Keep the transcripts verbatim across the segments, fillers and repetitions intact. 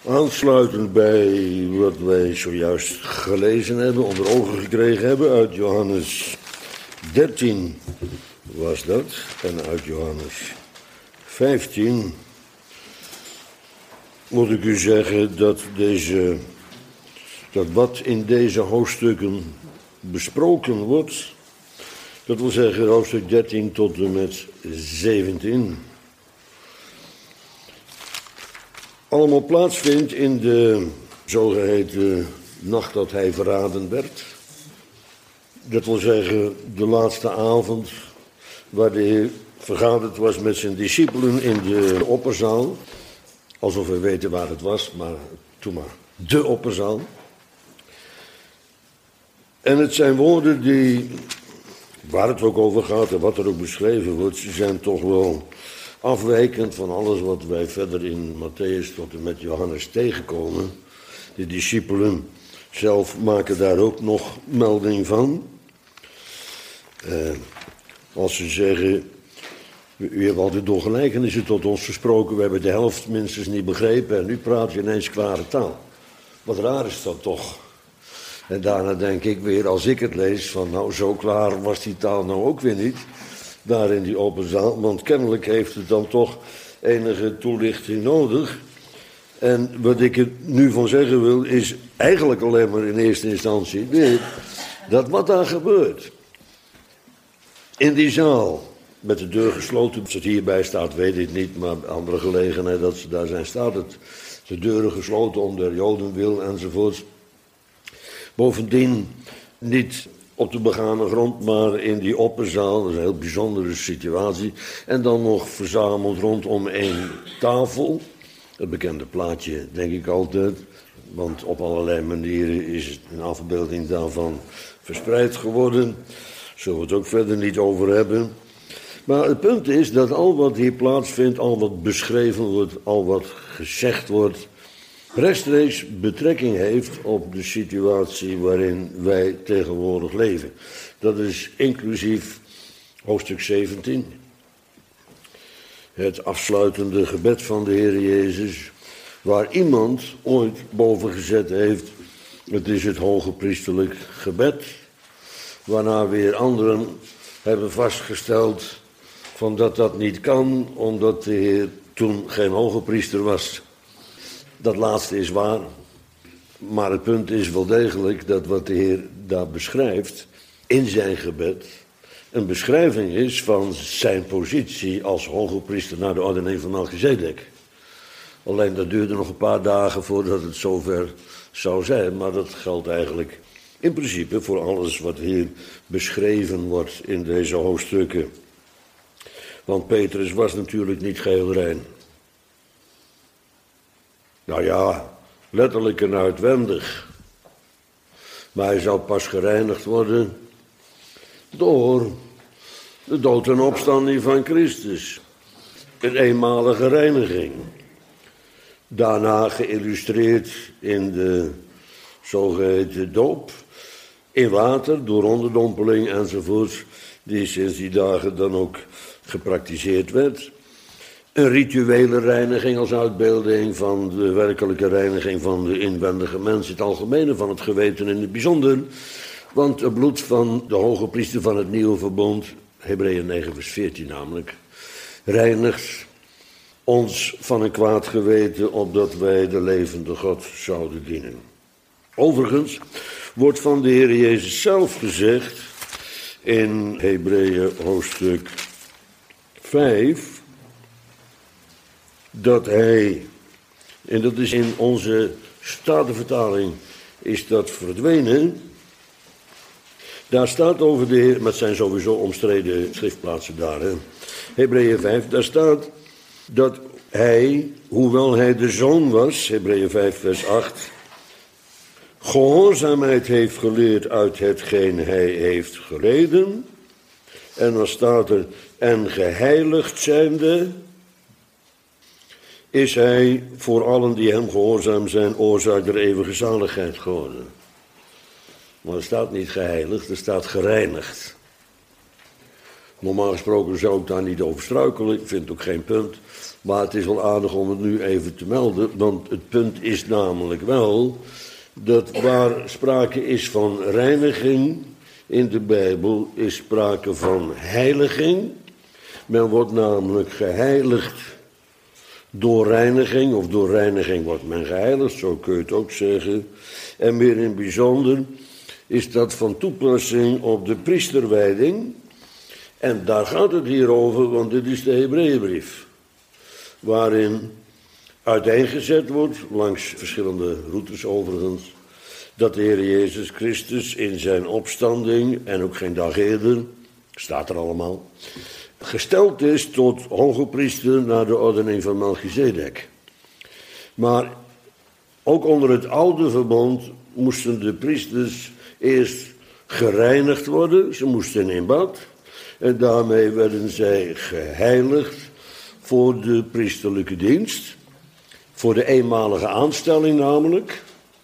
Aansluitend bij wat wij zojuist gelezen hebben, onder ogen gekregen hebben uit Johannes dertien was dat, en uit Johannes vijftien, moet ik u zeggen dat, deze, dat wat in deze hoofdstukken besproken wordt, dat wil zeggen hoofdstuk dertien tot en met zeventien, allemaal plaatsvindt in de zogeheten nacht dat hij verraden werd. Dat wil zeggen de laatste avond waar de Heer vergaderd was met zijn discipelen in de opperzaal. Alsof we weten waar het was, maar toen maar de opperzaal. En het zijn woorden die, waar het ook over gaat en wat er ook beschreven wordt, ze zijn toch wel afwijkend van alles wat wij verder in Matthäus tot en met Johannes tegenkomen. De discipelen zelf maken daar ook nog melding van. Uh, als ze zeggen, u hebt altijd door gelijkenissen tot ons gesproken, we hebben de helft minstens niet begrepen en nu praat je ineens klare taal. Wat raar is dat toch? En daarna denk ik weer, als ik het lees, van nou zo klaar was die taal nou ook weer niet, daar in die open zaal, want kennelijk heeft het dan toch enige toelichting nodig. En wat ik er nu van zeggen wil, is eigenlijk alleen maar in eerste instantie dit, dat wat daar gebeurt in die zaal, met de deur gesloten, als het hierbij staat, weet ik niet, maar bij andere gelegenheid dat ze daar zijn, staat het, de deuren gesloten om der Joden wil enzovoort. Bovendien niet op de begane grond, maar in die opperzaal, dat is een heel bijzondere situatie. En dan nog verzameld rondom één tafel. Het bekende plaatje, denk ik altijd, want op allerlei manieren is een afbeelding daarvan verspreid geworden. Zullen we het ook verder niet over hebben. Maar het punt is dat al wat hier plaatsvindt, al wat beschreven wordt, al wat gezegd wordt, rechtstreeks betrekking heeft op de situatie waarin wij tegenwoordig leven. Dat is inclusief hoofdstuk zeventien. Het afsluitende gebed van de Heer Jezus, waar iemand ooit boven gezet heeft, het is het hoge priesterlijk gebed, waarna weer anderen hebben vastgesteld van dat dat niet kan, omdat de Heer toen geen hoge priester was. Dat laatste is waar, maar het punt is wel degelijk dat wat de Heer daar beschrijft in zijn gebed een beschrijving is van zijn positie als hoge priester naar de ordening van Melchizedek. Alleen dat duurde nog een paar dagen voordat het zover zou zijn, maar dat geldt eigenlijk in principe voor alles wat hier beschreven wordt in deze hoofdstukken. Want Petrus was natuurlijk niet geheel rein. Nou ja, letterlijk en uitwendig. Maar hij zou pas gereinigd worden door de dood en opstanding van Christus. Een eenmalige reiniging. Daarna geïllustreerd in de zogeheten doop, in water, door onderdompeling enzovoort, die sinds die dagen dan ook gepraktiseerd werd. Een rituele reiniging als uitbeelding van de werkelijke reiniging van de inwendige mens, in het algemene, van het geweten in het bijzonder. Want het bloed van de hoge priester van het nieuwe verbond, Hebreeën negen vers veertien namelijk, reinigt ons van een kwaad geweten, opdat wij de levende God zouden dienen. Overigens wordt van de Heer Jezus zelf gezegd in Hebreeën hoofdstuk vijf, dat hij, en dat is in onze Statenvertaling is dat verdwenen, daar staat over de Heer, maar het zijn sowieso omstreden schriftplaatsen daar, hè. Hebreeën vijf, daar staat dat hij, hoewel hij de zoon was, Hebreeën vijf vers acht, gehoorzaamheid heeft geleerd uit hetgeen hij heeft geleden. En dan staat er, en geheiligd zijnde, is hij voor allen die hem gehoorzaam zijn, oorzaak der eeuwige zaligheid geworden. Maar er staat niet geheiligd, er staat gereinigd. Normaal gesproken zou ik daar niet over struikelen, ik vind het ook geen punt. Maar het is wel aardig om het nu even te melden, want het punt is namelijk wel dat waar sprake is van reiniging in de Bijbel, is sprake van heiliging. Men wordt namelijk geheiligd door reiniging, of door reiniging wordt men geheiligd, zo kun je het ook zeggen. En meer in het bijzonder is dat van toepassing op de priesterwijding. En daar gaat het hier over, want dit is de Hebreeënbrief. Waarin uiteengezet wordt, langs verschillende routes overigens, dat de Heer Jezus Christus in zijn opstanding, en ook geen dag eerder, staat er allemaal, gesteld is tot hogepriester naar de ordening van Melchizedek. Maar ook onder het oude verbond moesten de priesters eerst gereinigd worden. Ze moesten in bad. En daarmee werden zij geheiligd voor de priesterlijke dienst. Voor de eenmalige aanstelling namelijk.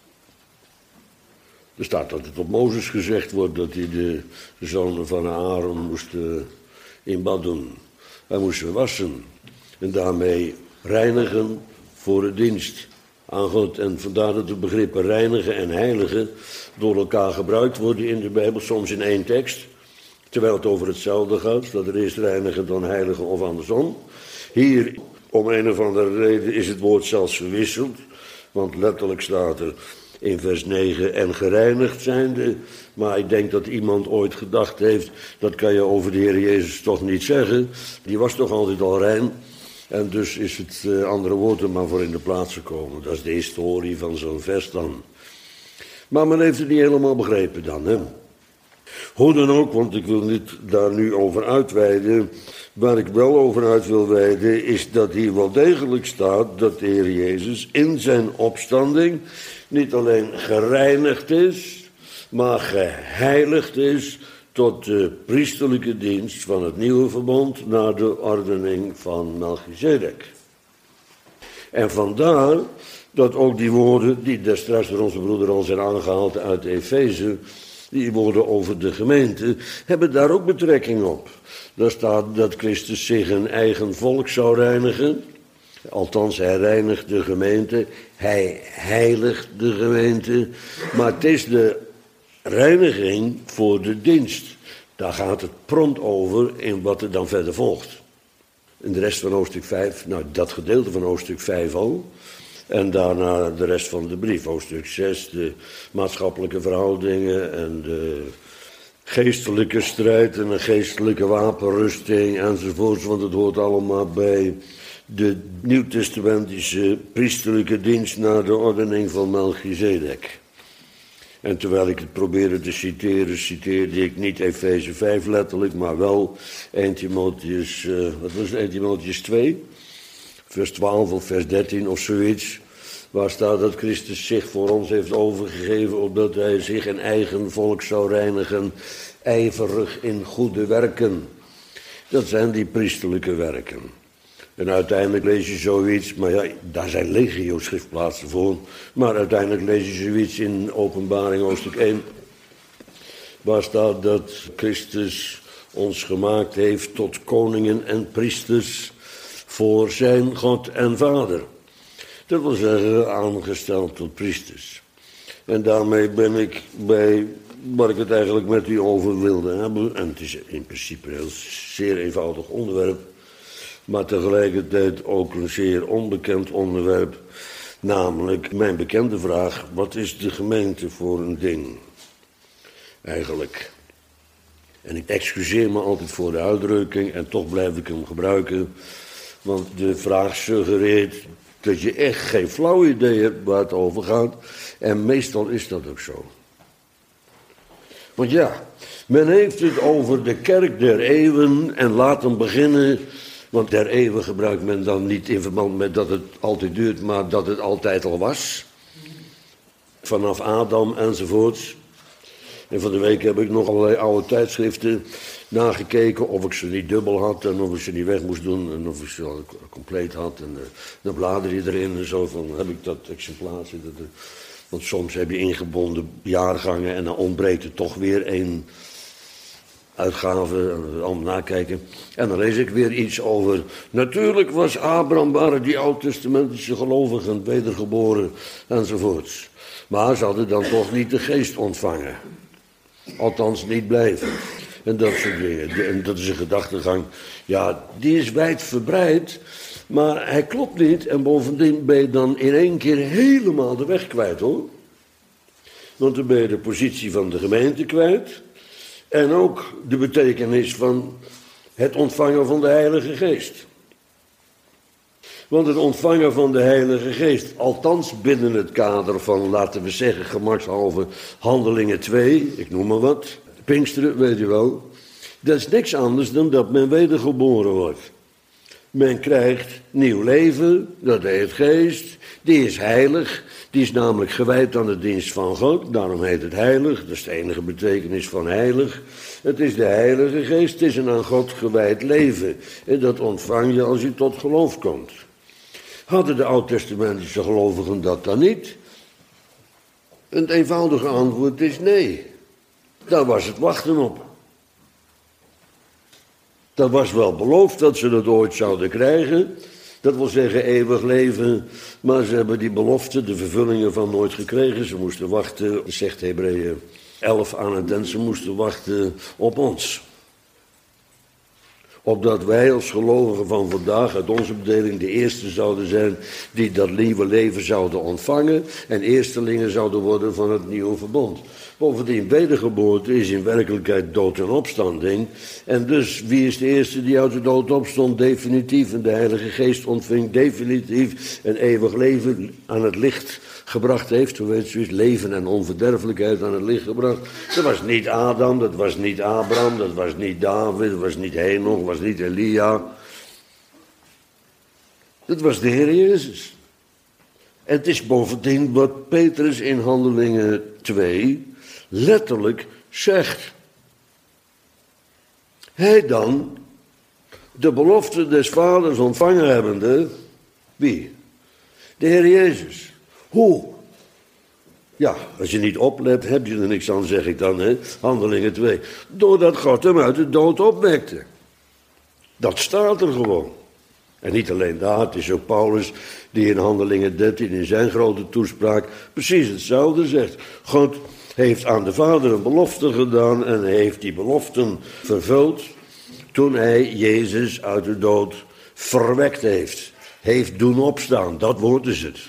Er staat dat het op Mozes gezegd wordt dat hij de zonen van Aaron moest uh, in bad doen. Hij moest ze wassen. En daarmee reinigen voor de dienst aan God. En vandaar dat de begrippen reinigen en heiligen door elkaar gebruikt worden in de Bijbel. Soms in één tekst. Terwijl het over hetzelfde gaat. Dat er eerst reinigen dan heiligen of andersom. Hier, om een of andere reden, is het woord zelfs verwisseld. Want letterlijk staat er in vers negen en gereinigd zijnde. Maar ik denk dat iemand ooit gedacht heeft, dat kan je over de Heer Jezus toch niet zeggen. Die was toch altijd al rein. En dus is het uh, andere woord er maar voor in de plaats gekomen. Dat is de historie van zo'n vers dan. Maar men heeft het niet helemaal begrepen dan, hè. Hoe dan ook, want ik wil niet daar nu over uitweiden. Waar ik wel over uit wil wijden, is dat hier wel degelijk staat dat de Heer Jezus in zijn opstanding niet alleen gereinigd is, maar geheiligd is tot de priesterlijke dienst van het nieuwe verbond naar de ordening van Melchizedek. En vandaar dat ook die woorden, die destijds door onze broeder al zijn aangehaald uit Efeze, die woorden over de gemeente, hebben daar ook betrekking op. Daar staat dat Christus zich een eigen volk zou reinigen. Althans, hij reinigt de gemeente, hij heiligt de gemeente. Maar het is de reiniging voor de dienst. Daar gaat het prompt over in wat er dan verder volgt. In de rest van hoofdstuk vijf, nou dat gedeelte van hoofdstuk vijf al. En daarna de rest van de brief, hoofdstuk zes, de maatschappelijke verhoudingen en de geestelijke strijd en de geestelijke wapenrusting enzovoorts. Want het hoort allemaal bij de nieuwtestamentische priesterlijke dienst naar de ordening van Melchizedek. En terwijl ik het probeerde te citeren, citeerde ik niet Efeze vijf letterlijk, maar wel eerste Timotheus, uh, wat was het, eerste Timotheus twee, vers twaalf of vers dertien of zoiets. Waar staat dat Christus zich voor ons heeft overgegeven, opdat hij zich een eigen volk zou reinigen, ijverig in goede werken. Dat zijn die priesterlijke werken. En uiteindelijk lees je zoiets, maar ja, daar zijn legio schriftplaatsen voor. Maar uiteindelijk lees je zoiets in Openbaring hoofdstuk één. Waar staat dat Christus ons gemaakt heeft tot koningen en priesters voor zijn God en Vader. Dat wil zeggen aangesteld tot priesters. En daarmee ben ik bij waar ik het eigenlijk met u over wilde hebben. En het is in principe een heel zeer eenvoudig onderwerp. Maar tegelijkertijd ook een zeer onbekend onderwerp. Namelijk mijn bekende vraag, wat is de gemeente voor een ding? Eigenlijk. En ik excuseer me altijd voor de uitdrukking en toch blijf ik hem gebruiken. Want de vraag suggereert dat je echt geen flauw idee hebt waar het over gaat. En meestal is dat ook zo. Want ja, men heeft het over de kerk der eeuwen en laat hem beginnen. Want der eeuwen gebruikt men dan niet in verband met dat het altijd duurt, maar dat het altijd al was. Vanaf Adam enzovoorts. En van de week heb ik nog allerlei oude tijdschriften nagekeken of ik ze niet dubbel had en of ik ze niet weg moest doen en of ik ze al compleet had. En uh, dan blader je erin en zo van, heb ik dat exemplaar zitten. Want soms heb je ingebonden jaargangen en dan ontbreekt er toch weer een uitgave, allemaal nakijken. En dan lees ik weer iets over. Natuurlijk was Abraham, waren die oud-testamentische gelovigen wedergeboren enzovoorts. Maar ze hadden dan toch niet de geest ontvangen. Althans niet blijven. En dat soort dingen. En dat is een gedachtegang. Ja, die is wijdverbreid. Maar hij klopt niet. En bovendien ben je dan in één keer helemaal de weg kwijt, hoor. Want dan ben je de positie van de gemeente kwijt. En ook de betekenis van het ontvangen van de Heilige Geest. Want het ontvangen van de Heilige Geest, althans binnen het kader van, laten we zeggen, gemakshalve Handelingen twee, ik noem maar wat, Pinksteren, weet je wel. Dat is niks anders dan dat men wedergeboren wordt. Men krijgt nieuw leven, dat heet geest, die is heilig, die is namelijk gewijd aan de dienst van God, daarom heet het heilig, dat is de enige betekenis van heilig. Het is de Heilige Geest, het is een aan God gewijd leven en dat ontvang je als je tot geloof komt. Hadden de oud-testamentische gelovigen dat dan niet? Het eenvoudige antwoord is nee. Daar was het wachten op. Dat was wel beloofd dat ze dat ooit zouden krijgen. Dat wil zeggen eeuwig leven. Maar ze hebben die belofte, de vervulling ervan nooit gekregen. Ze moesten wachten, zegt Hebreeën elf aan het en ze moesten wachten op ons. Opdat wij als gelovigen van vandaag uit onze bedeling de eerste zouden zijn die dat nieuwe leven zouden ontvangen en eerstelingen zouden worden van het nieuwe verbond. Bovendien, wedergeboorte is in werkelijkheid dood en opstanding. En dus, wie is de eerste die uit de dood opstond? Definitief. En de Heilige Geest ontving definitief een eeuwig leven aan het licht gebracht heeft. Hoe weet je, leven en onverderfelijkheid aan het licht gebracht. Dat was niet Adam, dat was niet Abraham, dat was niet David, dat was niet Henoch, dat was niet Elia. Dat was de Heer Jezus. En het is bovendien wat Petrus in Handelingen twee letterlijk zegt. Hij dan, de belofte des vaders ontvangen hebbende, wie? De Heer Jezus. Hoe? Ja, als je niet oplet, heb je er niks aan, zeg ik dan, hè? Handelingen twee. Doordat God hem uit de dood opwekte. Dat staat er gewoon. En niet alleen daar, het is ook Paulus die in Handelingen dertien in zijn grote toespraak precies hetzelfde zegt. God heeft aan de Vader een belofte gedaan en heeft die beloften vervuld toen hij Jezus uit de dood verwekt heeft. Heeft doen opstaan, dat woord is het.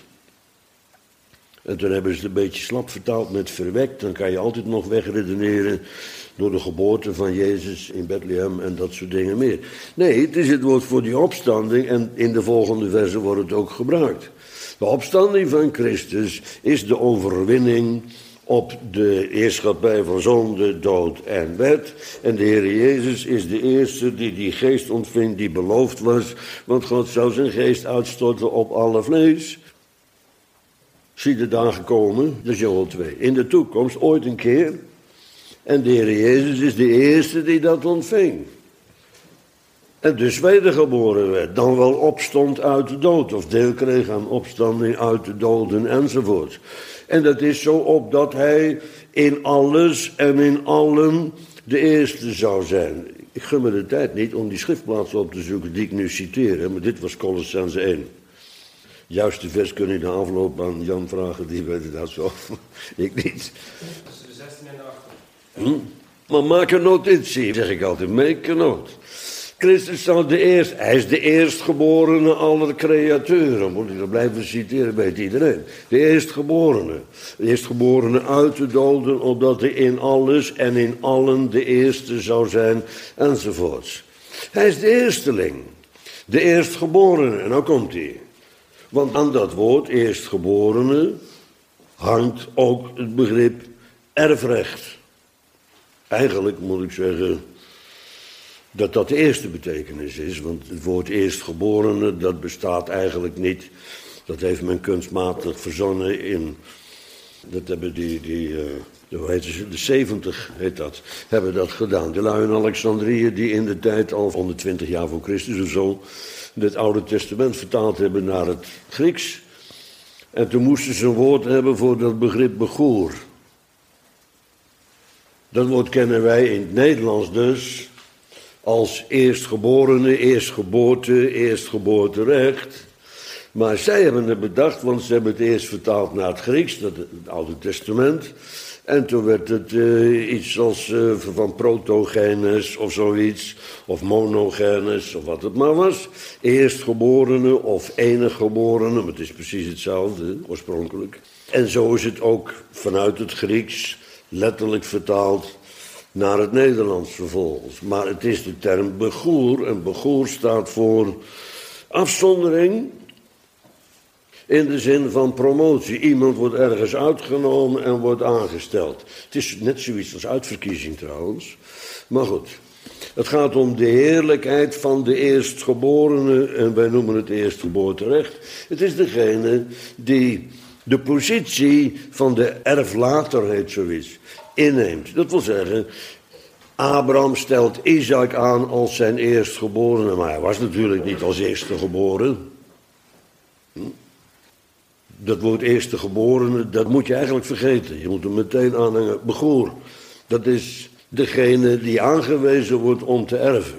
En toen hebben ze het een beetje slap vertaald met verwekt. Dan kan je altijd nog wegredeneren door de geboorte van Jezus in Bethlehem en dat soort dingen meer. Nee, het is het woord voor die opstanding en in de volgende verse wordt het ook gebruikt. De opstanding van Christus is de overwinning op de heerschappij van zonde, dood en wet. En de Heer Jezus is de eerste die die geest ontving die beloofd was. Want God zou zijn geest uitstorten op alle vlees. Zie de dagen komen, dat is Joel twee. In de toekomst, ooit een keer. En de Heer Jezus is de eerste die dat ontving. En dus wedergeboren werd, dan wel opstond uit de dood. Of deel kreeg aan opstanding uit de doden enzovoort. En dat is zo opdat hij in alles en in allen de eerste zou zijn. Ik gun me de tijd niet om die schriftplaatsen op te zoeken die ik nu citeer. Maar dit was Kolossenzen één. Juiste vers kun je de afloop aan Jan vragen, die weet het dat zo. Ik niet. Tussen de zestien en de achttien. Hm? Maar maak een notitie, zeg ik altijd. Make a note. Christus zal de eerste, hij is de eerstgeborene aller creaturen. Moet ik dat blijven citeren, weet iedereen. De eerstgeborene. De eerstgeborene uit de doden, opdat hij in alles en in allen de eerste zou zijn, enzovoorts. Hij is de eersteling. De eerstgeborene, en nou komt hij. Want aan dat woord, eerstgeborene, hangt ook het begrip erfrecht. Eigenlijk moet ik zeggen dat dat de eerste betekenis is. Want het woord eerstgeborene, dat bestaat eigenlijk niet. Dat heeft men kunstmatig verzonnen in, dat hebben die, die uh, hoe heet ze, de zeventig heet dat, hebben dat gedaan. De lui in Alexandrië die in de tijd al honderdtwintig jaar voor Christus of zo het Oude Testament vertaald hebben naar het Grieks. En toen moesten ze een woord hebben voor dat begrip begoer. Dat woord kennen wij in het Nederlands dus als eerstgeborene, eerstgeboorte, eerstgeboorterecht. Maar zij hebben het bedacht, want ze hebben het eerst vertaald naar het Grieks, dat het Oude Testament. En toen werd het uh, iets als uh, van protogenes of zoiets, of monogenes, of wat het maar was. Eerstgeborene of eniggeborene, maar het is precies hetzelfde, oorspronkelijk. En zo is het ook vanuit het Grieks letterlijk vertaald naar het Nederlands vervolgens. Maar het is de term begoer, en begoer staat voor afzondering in de zin van promotie. Iemand wordt ergens uitgenomen en wordt aangesteld. Het is net zoiets als uitverkiezing trouwens. Maar goed, het gaat om de heerlijkheid van de eerstgeborene, en wij noemen het eerstgeboorterecht. Het is degene die de positie van de erflater, heet zoiets, inneemt. Dat wil zeggen, Abraham stelt Isaac aan als zijn eerstgeborene, maar hij was natuurlijk niet als eerste geboren. Hm? Dat woord eerstegeborene, dat moet je eigenlijk vergeten. Je moet hem meteen aanhangen. Begoer, dat is degene die aangewezen wordt om te erven.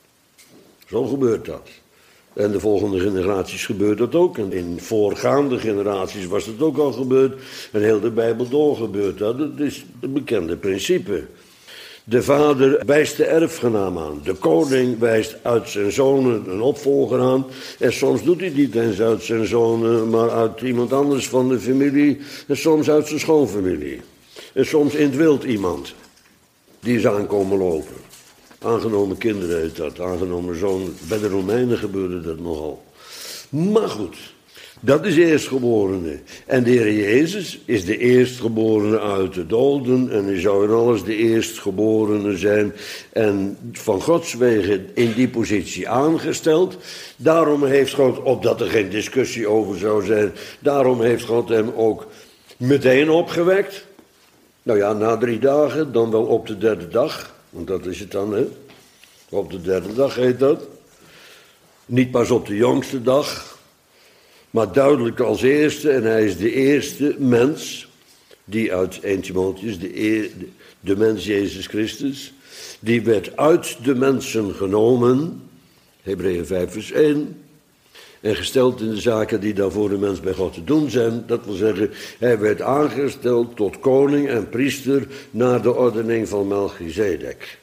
Zo gebeurt dat. En de volgende generaties gebeurt dat ook. En in voorgaande generaties was dat ook al gebeurd. En heel de Bijbel door gebeurt dat. Dat is het bekende principe. De vader wijst de erfgenaam aan. De koning wijst uit zijn zonen een opvolger aan. En soms doet hij niet eens uit zijn zonen, maar uit iemand anders van de familie. En soms uit zijn schoonfamilie. En soms in het wild iemand. Die is aankomen lopen. Aangenomen kinderen heet dat. Aangenomen zonen. Bij de Romeinen gebeurde dat nogal. Maar goed. Dat is eerstgeborene. En de Heer Jezus is de eerstgeborene uit de doden. En hij zou in alles de eerstgeborene zijn. En van Gods wegen in die positie aangesteld. Daarom heeft God, opdat er geen discussie over zou zijn. Daarom heeft God hem ook meteen opgewekt. Nou ja, na drie dagen, dan wel op de derde dag. Want dat is het dan, hè. Op de derde dag heet dat. Niet pas op de jongste dag. Maar duidelijk als eerste, en hij is de eerste mens, die uit één Timotheus, de, eer, de mens Jezus Christus, die werd uit de mensen genomen, Hebreeën vijf vers één, en gesteld in de zaken die daarvoor de mens bij God te doen zijn. Dat wil zeggen, hij werd aangesteld tot koning en priester naar de ordening van Melchizedek.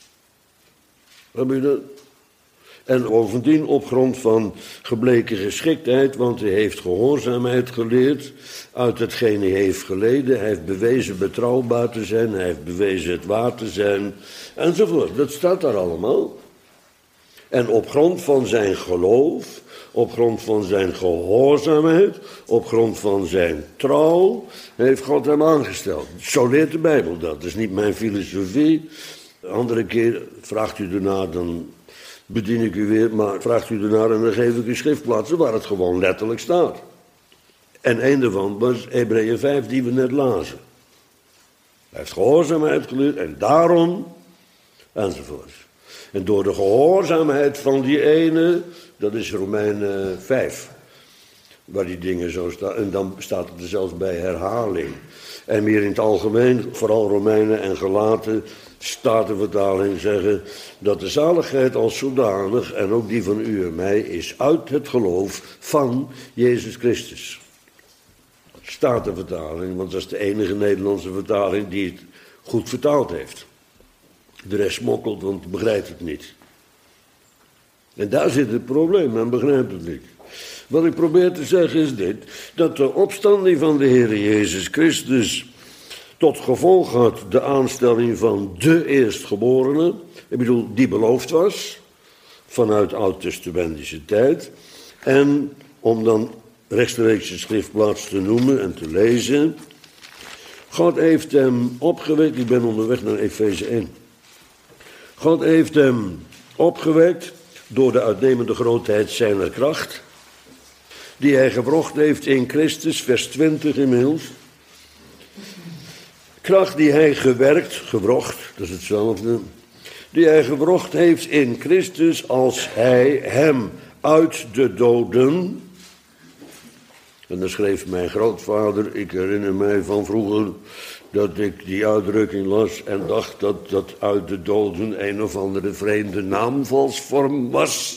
Heb je dat? En bovendien op grond van gebleken geschiktheid, want hij heeft gehoorzaamheid geleerd uit hetgeen hij heeft geleden. Hij heeft bewezen betrouwbaar te zijn, hij heeft bewezen het waar te zijn, enzovoort. Dat staat daar allemaal. En op grond van zijn geloof, op grond van zijn gehoorzaamheid, op grond van zijn trouw, heeft God hem aangesteld. Zo leert de Bijbel dat. Dat is niet mijn filosofie. De andere keer vraagt u ernaar, dan bedien ik u weer, maar vraagt u ernaar en dan geef ik u schriftplaatsen waar het gewoon letterlijk staat. En een daarvan was Hebreeën vijf, die we net lazen. Hij heeft gehoorzaamheid geleerd en daarom, enzovoort. En door de gehoorzaamheid van die ene, dat is Romeinen vijf, waar die dingen zo staan. En dan staat het er zelfs bij herhaling. En meer in het algemeen, vooral Romeinen en Galaten, Statenvertaling zeggen dat de zaligheid als zodanig, en ook die van u en mij, is uit het geloof van Jezus Christus. Statenvertaling, want dat is de enige Nederlandse vertaling die het goed vertaald heeft. De rest smokkelt, want begrijpt het niet. En daar zit het probleem, men begrijpt het niet. Wat ik probeer te zeggen is dit, dat de opstanding van de Heer Jezus Christus tot gevolg had de aanstelling van de eerstgeborene, ik bedoel, die beloofd was, vanuit oud-testamentische tijd. En om dan rechtstreeks de schriftplaats te noemen en te lezen, God heeft hem opgewekt, ik ben onderweg naar Efeze één. God heeft hem opgewekt door de uitnemende grootheid zijner kracht, die hij gewrocht heeft in Christus, vers twintig inmiddels. Kracht die hij gewerkt, gewrocht, dat is hetzelfde, die hij gewrocht heeft in Christus als hij hem uit de doden En dan schreef mijn grootvader, ik herinner mij van vroeger, dat ik die uitdrukking las en dacht dat dat uit de doden een of andere vreemde naamvalsvorm was.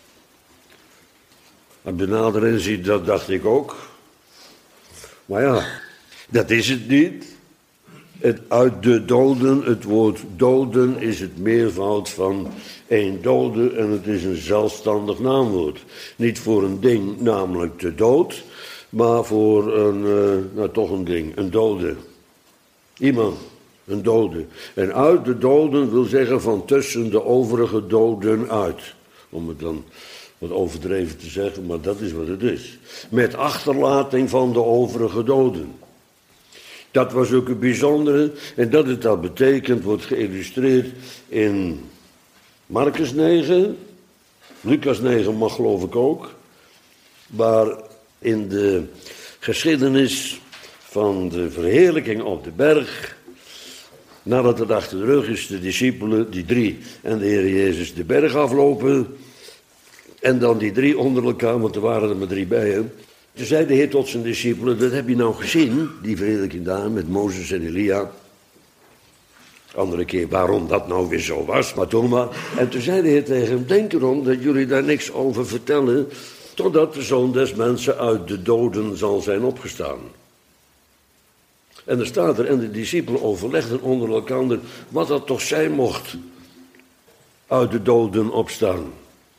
En benader inziet, dat dacht ik ook. Maar ja, dat is het niet. Het uit de doden, het woord doden is het meervoud van één dode en het is een zelfstandig naamwoord. Niet voor een ding, namelijk de dood, maar voor een, uh, nou toch een ding, een dode. Iemand, een dode. En uit de doden wil zeggen van tussen de overige doden uit. Om het dan wat overdreven te zeggen, maar dat is wat het is. Met achterlating van de overige doden. Dat was ook een bijzondere. En dat het dat betekent, wordt geïllustreerd in Marcus negen. Lucas negen mag geloof ik ook. Maar in de geschiedenis van de verheerlijking op de berg, nadat het achter de rug is, de discipelen, die drie en de Heer Jezus de berg aflopen. En dan die drie onder elkaar, want er waren er maar drie bij hem. Toen zei de Heer tot zijn discipelen, dat heb je nou gezien, die verheerlijking daar met Mozes en Elia. Andere keer waarom dat nou weer zo was, maar toen maar. En toen zei de Heer tegen hem, denk erom dat jullie daar niks over vertellen, totdat de Zoon des Mensen uit de doden zal zijn opgestaan. En er staat er, en de discipelen overlegden onder elkaar wat dat toch zijn mocht, uit de doden opstaan.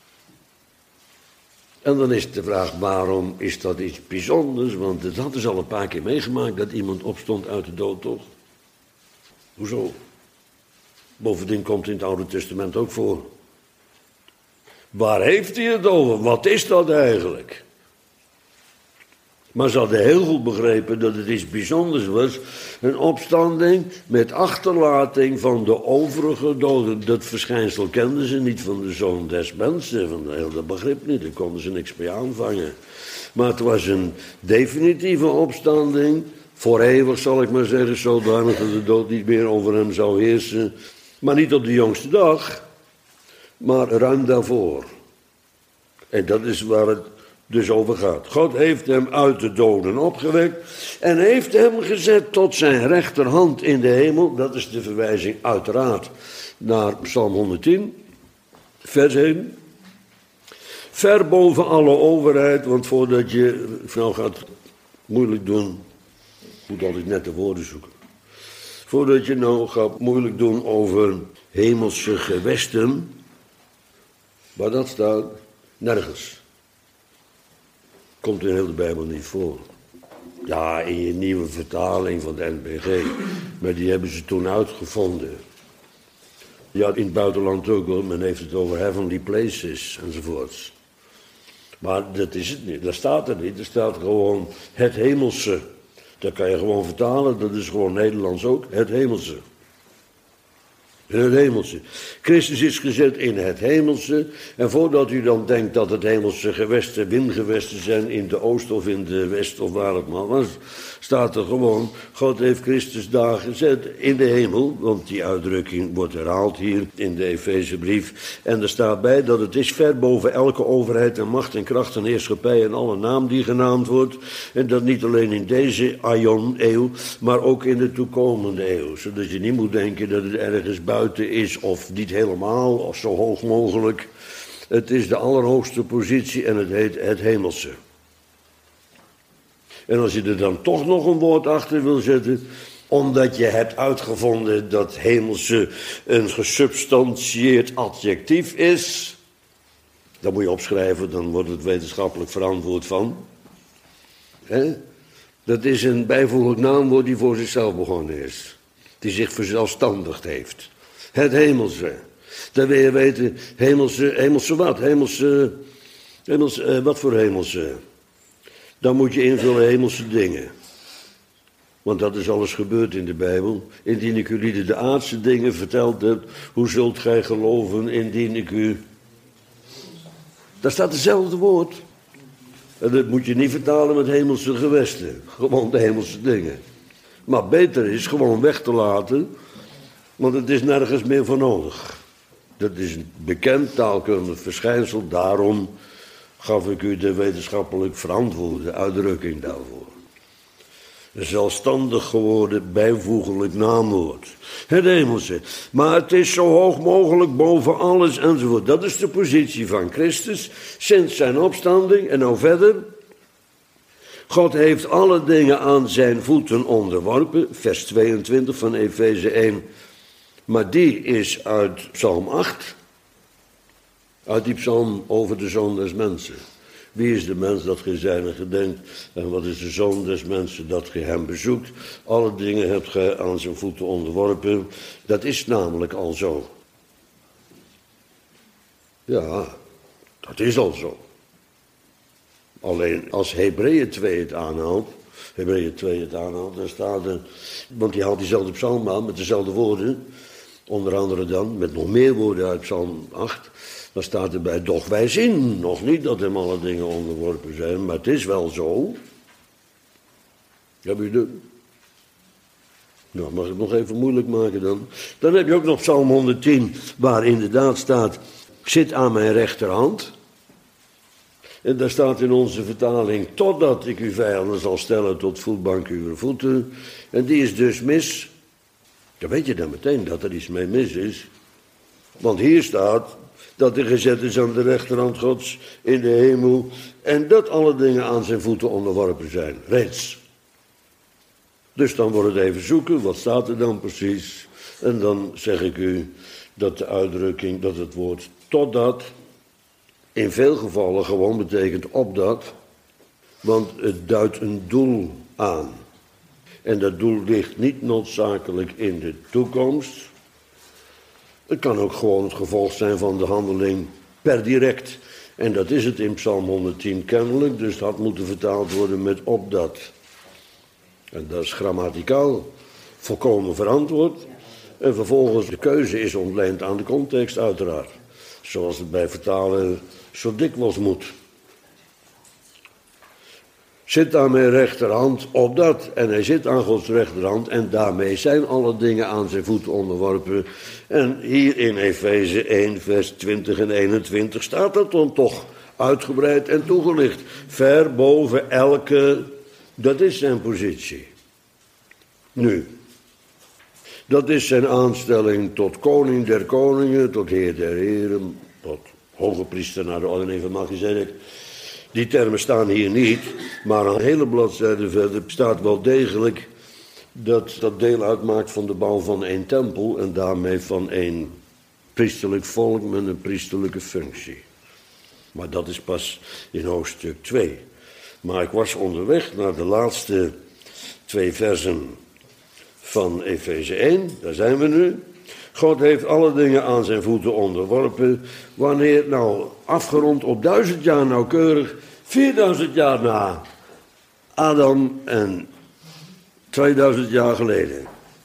En dan is de vraag, waarom is dat iets bijzonders? Want het hadden ze al een paar keer meegemaakt dat iemand opstond uit de dood, toch? Hoezo? Bovendien komt in het Oude Testament ook voor. Waar heeft hij het over? Wat is dat eigenlijk? Maar ze hadden heel goed begrepen dat het iets bijzonders was. Een opstanding met achterlating van de overige doden. Dat verschijnsel kenden ze niet van de Zoon des Mensen. Van heel dat begrip niet, daar konden ze niks mee aanvangen. Maar het was een definitieve opstanding. Voor eeuwig zal ik maar zeggen, zodanig dat de dood niet meer over hem zou heersen. Maar niet op de jongste dag, maar ruim daarvoor. En dat is waar het dus over gaat. God heeft hem uit de doden opgewekt en heeft hem gezet tot zijn rechterhand in de hemel. Dat is de verwijzing uiteraard naar Psalm honderdtien, vers één. Ver boven alle overheid, want voordat je nou gaat moeilijk doen, moet altijd net de woorden zoeken. Voordat je nou gaat moeilijk doen over hemelse gewesten, waar dat staat, nergens. Komt in heel de Bijbel niet voor. Ja, in je nieuwe vertaling van de N B G. Maar die hebben ze toen uitgevonden. Ja, in het buitenland ook wel. Men heeft het over heavenly places enzovoorts. Maar dat is het niet. Dat staat er niet. Er staat gewoon het hemelse. Dat kan je gewoon vertalen. Dat is gewoon Nederlands ook. Het hemelse. In het hemelse. Christus is gezet in het hemelse. En voordat u dan denkt dat het hemelse gewesten windgewesten zijn in de oost of in de west of waar het maar was, staat er gewoon, God heeft Christus daar gezet in de hemel. Want die uitdrukking wordt herhaald hier in de Efezebrief. En er staat bij dat het is ver boven elke overheid en macht en kracht en heerschappij en alle naam die genaamd wordt. En dat niet alleen in deze aion-eeuw, maar ook in de toekomende eeuw. Zodat je niet moet denken dat het ergens buiten is of niet helemaal of zo hoog mogelijk. Het is de allerhoogste positie en het heet het hemelse. En als je er dan toch nog een woord achter wil zetten, omdat je hebt uitgevonden dat hemelse een gesubstantieerd adjectief is, dan moet je opschrijven, dan wordt het wetenschappelijk verantwoord van. He? Dat is een bijvoeglijk naamwoord die voor zichzelf begonnen is. Die zich verzelfstandigd heeft. Het hemelse. Dan wil je weten, hemelse, hemelse wat? Hemelse, hemelse eh, wat voor hemelse? Dan moet je invullen hemelse dingen. Want dat is alles gebeurd in de Bijbel. Indien ik u de aardse dingen verteld heb, hoe zult gij geloven indien ik u... Daar staat hetzelfde woord. En dat moet je niet vertalen met hemelse gewesten. Gewoon de hemelse dingen. Maar beter is gewoon weg te laten, want het is nergens meer voor nodig. Dat is een bekend taalkundig verschijnsel, daarom gaf ik u de wetenschappelijk verantwoorde uitdrukking daarvoor. Een zelfstandig geworden bijvoeglijk naamwoord. Het hemelse. Maar het is zo hoog mogelijk boven alles enzovoort. Dat is de positie van Christus sinds zijn opstanding. En nou verder. God heeft alle dingen aan zijn voeten onderworpen. Vers tweeëntwintig van Efeze één. Maar die is uit Psalm acht. Uit die psalm over de zoon des mensen. Wie is de mens dat gij zijne gedenkt? En wat is de zoon des mensen dat gij hem bezoekt? Alle dingen hebt gij aan zijn voeten onderworpen. Dat is namelijk al zo. Ja, dat is al zo. Alleen als Hebreeën twee het aanhaalt, Hebreeën twee het aanhaalt, dan staat er, want die haalt diezelfde psalm aan met dezelfde woorden, onder andere dan, met nog meer woorden uit psalm acht, dan staat erbij, doch wij zien nog niet dat hem alle dingen onderworpen zijn, maar het is wel zo. Heb je de... Nou, mag ik het nog even moeilijk maken dan? Dan heb je ook nog psalm honderdtien, waar inderdaad staat, zit aan mijn rechterhand. En daar staat in onze vertaling, totdat ik uw vijanden zal stellen tot voetbank uw voeten. En die is dus mis. Dan weet je dan meteen dat er iets mee mis is. Want hier staat dat hij gezet is aan de rechterhand Gods in de hemel. En dat alle dingen aan zijn voeten onderworpen zijn. Reeds. Dus dan wordt het even zoeken, wat staat er dan precies? En dan zeg ik u dat de uitdrukking, dat het woord totdat in veel gevallen gewoon betekent opdat, want het duidt een doel aan. En dat doel ligt niet noodzakelijk in de toekomst. Het kan ook gewoon het gevolg zijn van de handeling per direct. En dat is het in Psalm honderdtien kennelijk, dus dat had moeten vertaald worden met opdat. En dat is grammaticaal volkomen verantwoord. En vervolgens de keuze is ontleend aan de context uiteraard. Zoals het bij vertalen zo dikwijls moet. Zit aan mijn rechterhand opdat. En hij zit aan Gods rechterhand. En daarmee zijn alle dingen aan zijn voeten onderworpen. En hier in Efeze één vers twintig en eenentwintig staat dat dan toch uitgebreid en toegelicht. Ver boven elke, dat is zijn positie. Nu, dat is zijn aanstelling tot koning der koningen, tot heer der heren, tot hoge priester naar de orde van Melchizedek. Die termen staan hier niet, maar een hele bladzijde verder staat wel degelijk dat dat deel uitmaakt van de bouw van één tempel en daarmee van één priesterlijk volk met een priesterlijke functie. Maar dat is pas in hoofdstuk twee. Maar ik was onderweg naar de laatste twee versen van Efeze één, daar zijn we nu. God heeft alle dingen aan zijn voeten onderworpen. Wanneer nou afgerond op duizend jaar nauwkeurig, vierduizend jaar na Adam en tweeduizend jaar geleden.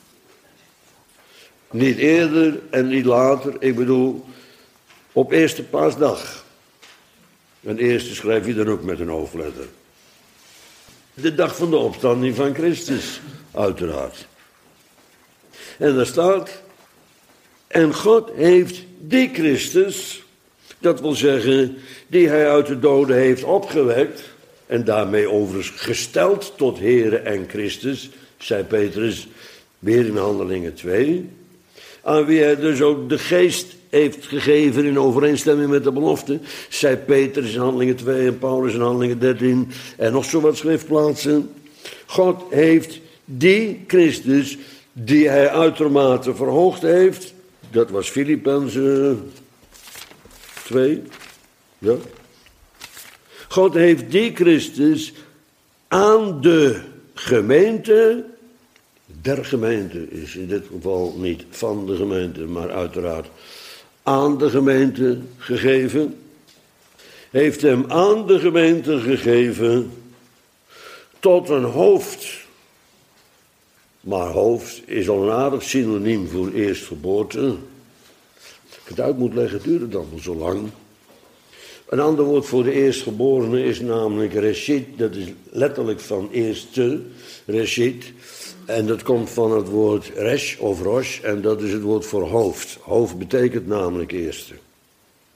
Niet eerder en niet later, ik bedoel op eerste paasdag. En eerste schrijf je dan ook met een hoofdletter. De dag van de opstanding van Christus, uiteraard. En daar staat, en God heeft die Christus, dat wil zeggen, die hij uit de doden heeft opgewekt, en daarmee overigens gesteld tot Heere en Christus, zei Petrus, weer in Handelingen twee, aan wie hij dus ook de geest heeft gegeven in overeenstemming met de belofte, zei Petrus in Handelingen twee en Paulus in Handelingen dertien en nog zo wat schriftplaatsen. God heeft die Christus, die hij uitermate verhoogd heeft, dat was Filippenzen twee, ja. God heeft die Christus aan de gemeente, der gemeente is in dit geval niet van de gemeente, maar uiteraard aan de gemeente gegeven. Heeft hem aan de gemeente gegeven tot een hoofd. Maar hoofd is al een aardig synoniem voor eerstgeboorte. Als ik het uit moet leggen, duurt het dan wel zo lang. Een ander woord voor de eerstgeborene is namelijk reshit. Dat is letterlijk van eerste, reshit. En dat komt van het woord resh of rosh. En dat is het woord voor hoofd. Hoofd betekent namelijk eerste.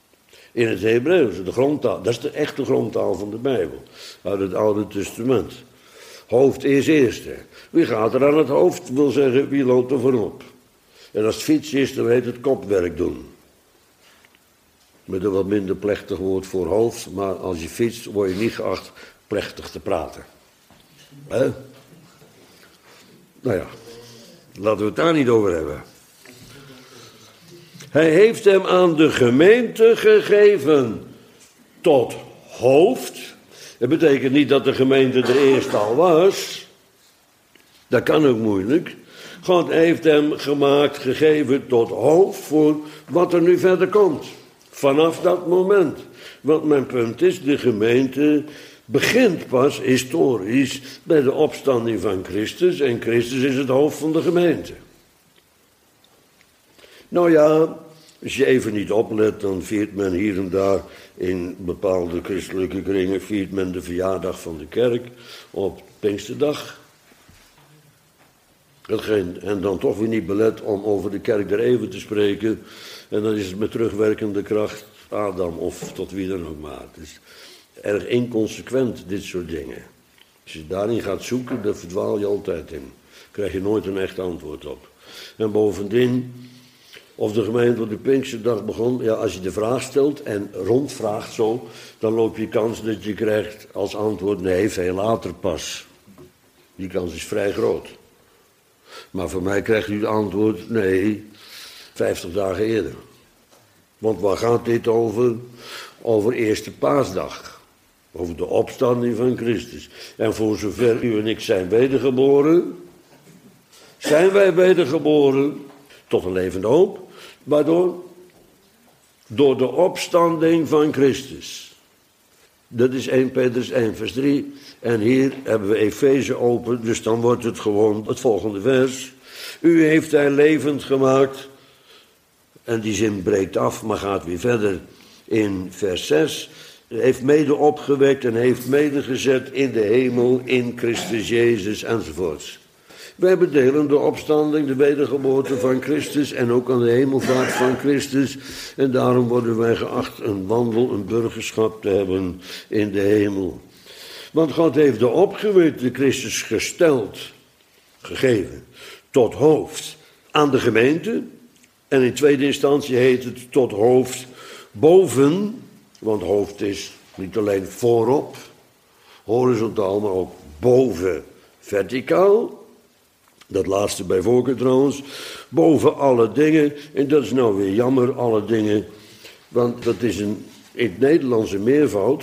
In het Hebreeuws, de grondtaal. Dat is de echte grondtaal van de Bijbel. Uit het Oude Testament. Hoofd is eerste. Wie gaat er aan het hoofd, wil zeggen, wie loopt er voorop. En als het fiets is, dan heet het kopwerk doen. Met een wat minder plechtig woord voor hoofd. Maar als je fietst, word je niet geacht plechtig te praten. Hè? Nou ja, laten we het daar niet over hebben. Hij heeft hem aan de gemeente gegeven tot hoofd. Dat betekent niet dat de gemeente er eerst al was. Dat kan ook moeilijk. God heeft hem gemaakt, gegeven tot hoofd voor wat er nu verder komt. Vanaf dat moment. Want mijn punt is, de gemeente begint pas historisch bij de opstanding van Christus. En Christus is het hoofd van de gemeente. Nou ja, als je even niet oplet, dan viert men hier en daar in bepaalde christelijke kringen, viert men de verjaardag van de kerk op Pinksterdag. Hetgeen, en dan toch weer niet belet om over de kerk der eeuwen te spreken. En dan is het met terugwerkende kracht Adam of tot wie dan ook maar. Het is erg inconsequent, dit soort dingen. Als je daarin gaat zoeken, dan verdwaal je altijd in. Daar krijg je nooit een echt antwoord op. En bovendien, of de gemeente op de Pinksterdag begon, ja, als je de vraag stelt en rondvraagt zo, dan loop je kans dat je krijgt als antwoord nee, veel later pas. Die kans is vrij groot. Maar voor mij krijgt u het antwoord nee, vijftig dagen eerder. Want waar gaat dit over? Over eerste paasdag. Over de opstanding van Christus. En voor zover u en ik zijn wedergeboren, zijn wij wedergeboren tot een levende hoop. Waardoor? Door de opstanding van Christus. Dat is eerste Petrus één vers drie. En hier hebben we Efeze open, dus dan wordt het gewoon het volgende vers. U heeft hij levend gemaakt. En die zin breekt af, maar gaat weer verder in vers zes. U heeft mede opgewekt en heeft mede gezet in de hemel, in Christus Jezus enzovoorts. Wij bedelen de opstanding, de wedergeboorte van Christus en ook aan de hemelvaart van Christus. En daarom worden wij geacht een wandel, een burgerschap te hebben in de hemel. Want God heeft de opgewekte Christus gesteld, gegeven, tot hoofd aan de gemeente. En in tweede instantie heet het tot hoofd boven, want hoofd is niet alleen voorop, horizontaal, maar ook boven, verticaal. Dat laatste bij voorkeur trouwens, boven alle dingen. En dat is nou weer jammer, alle dingen, want dat is een, in het Nederlands een meervoud.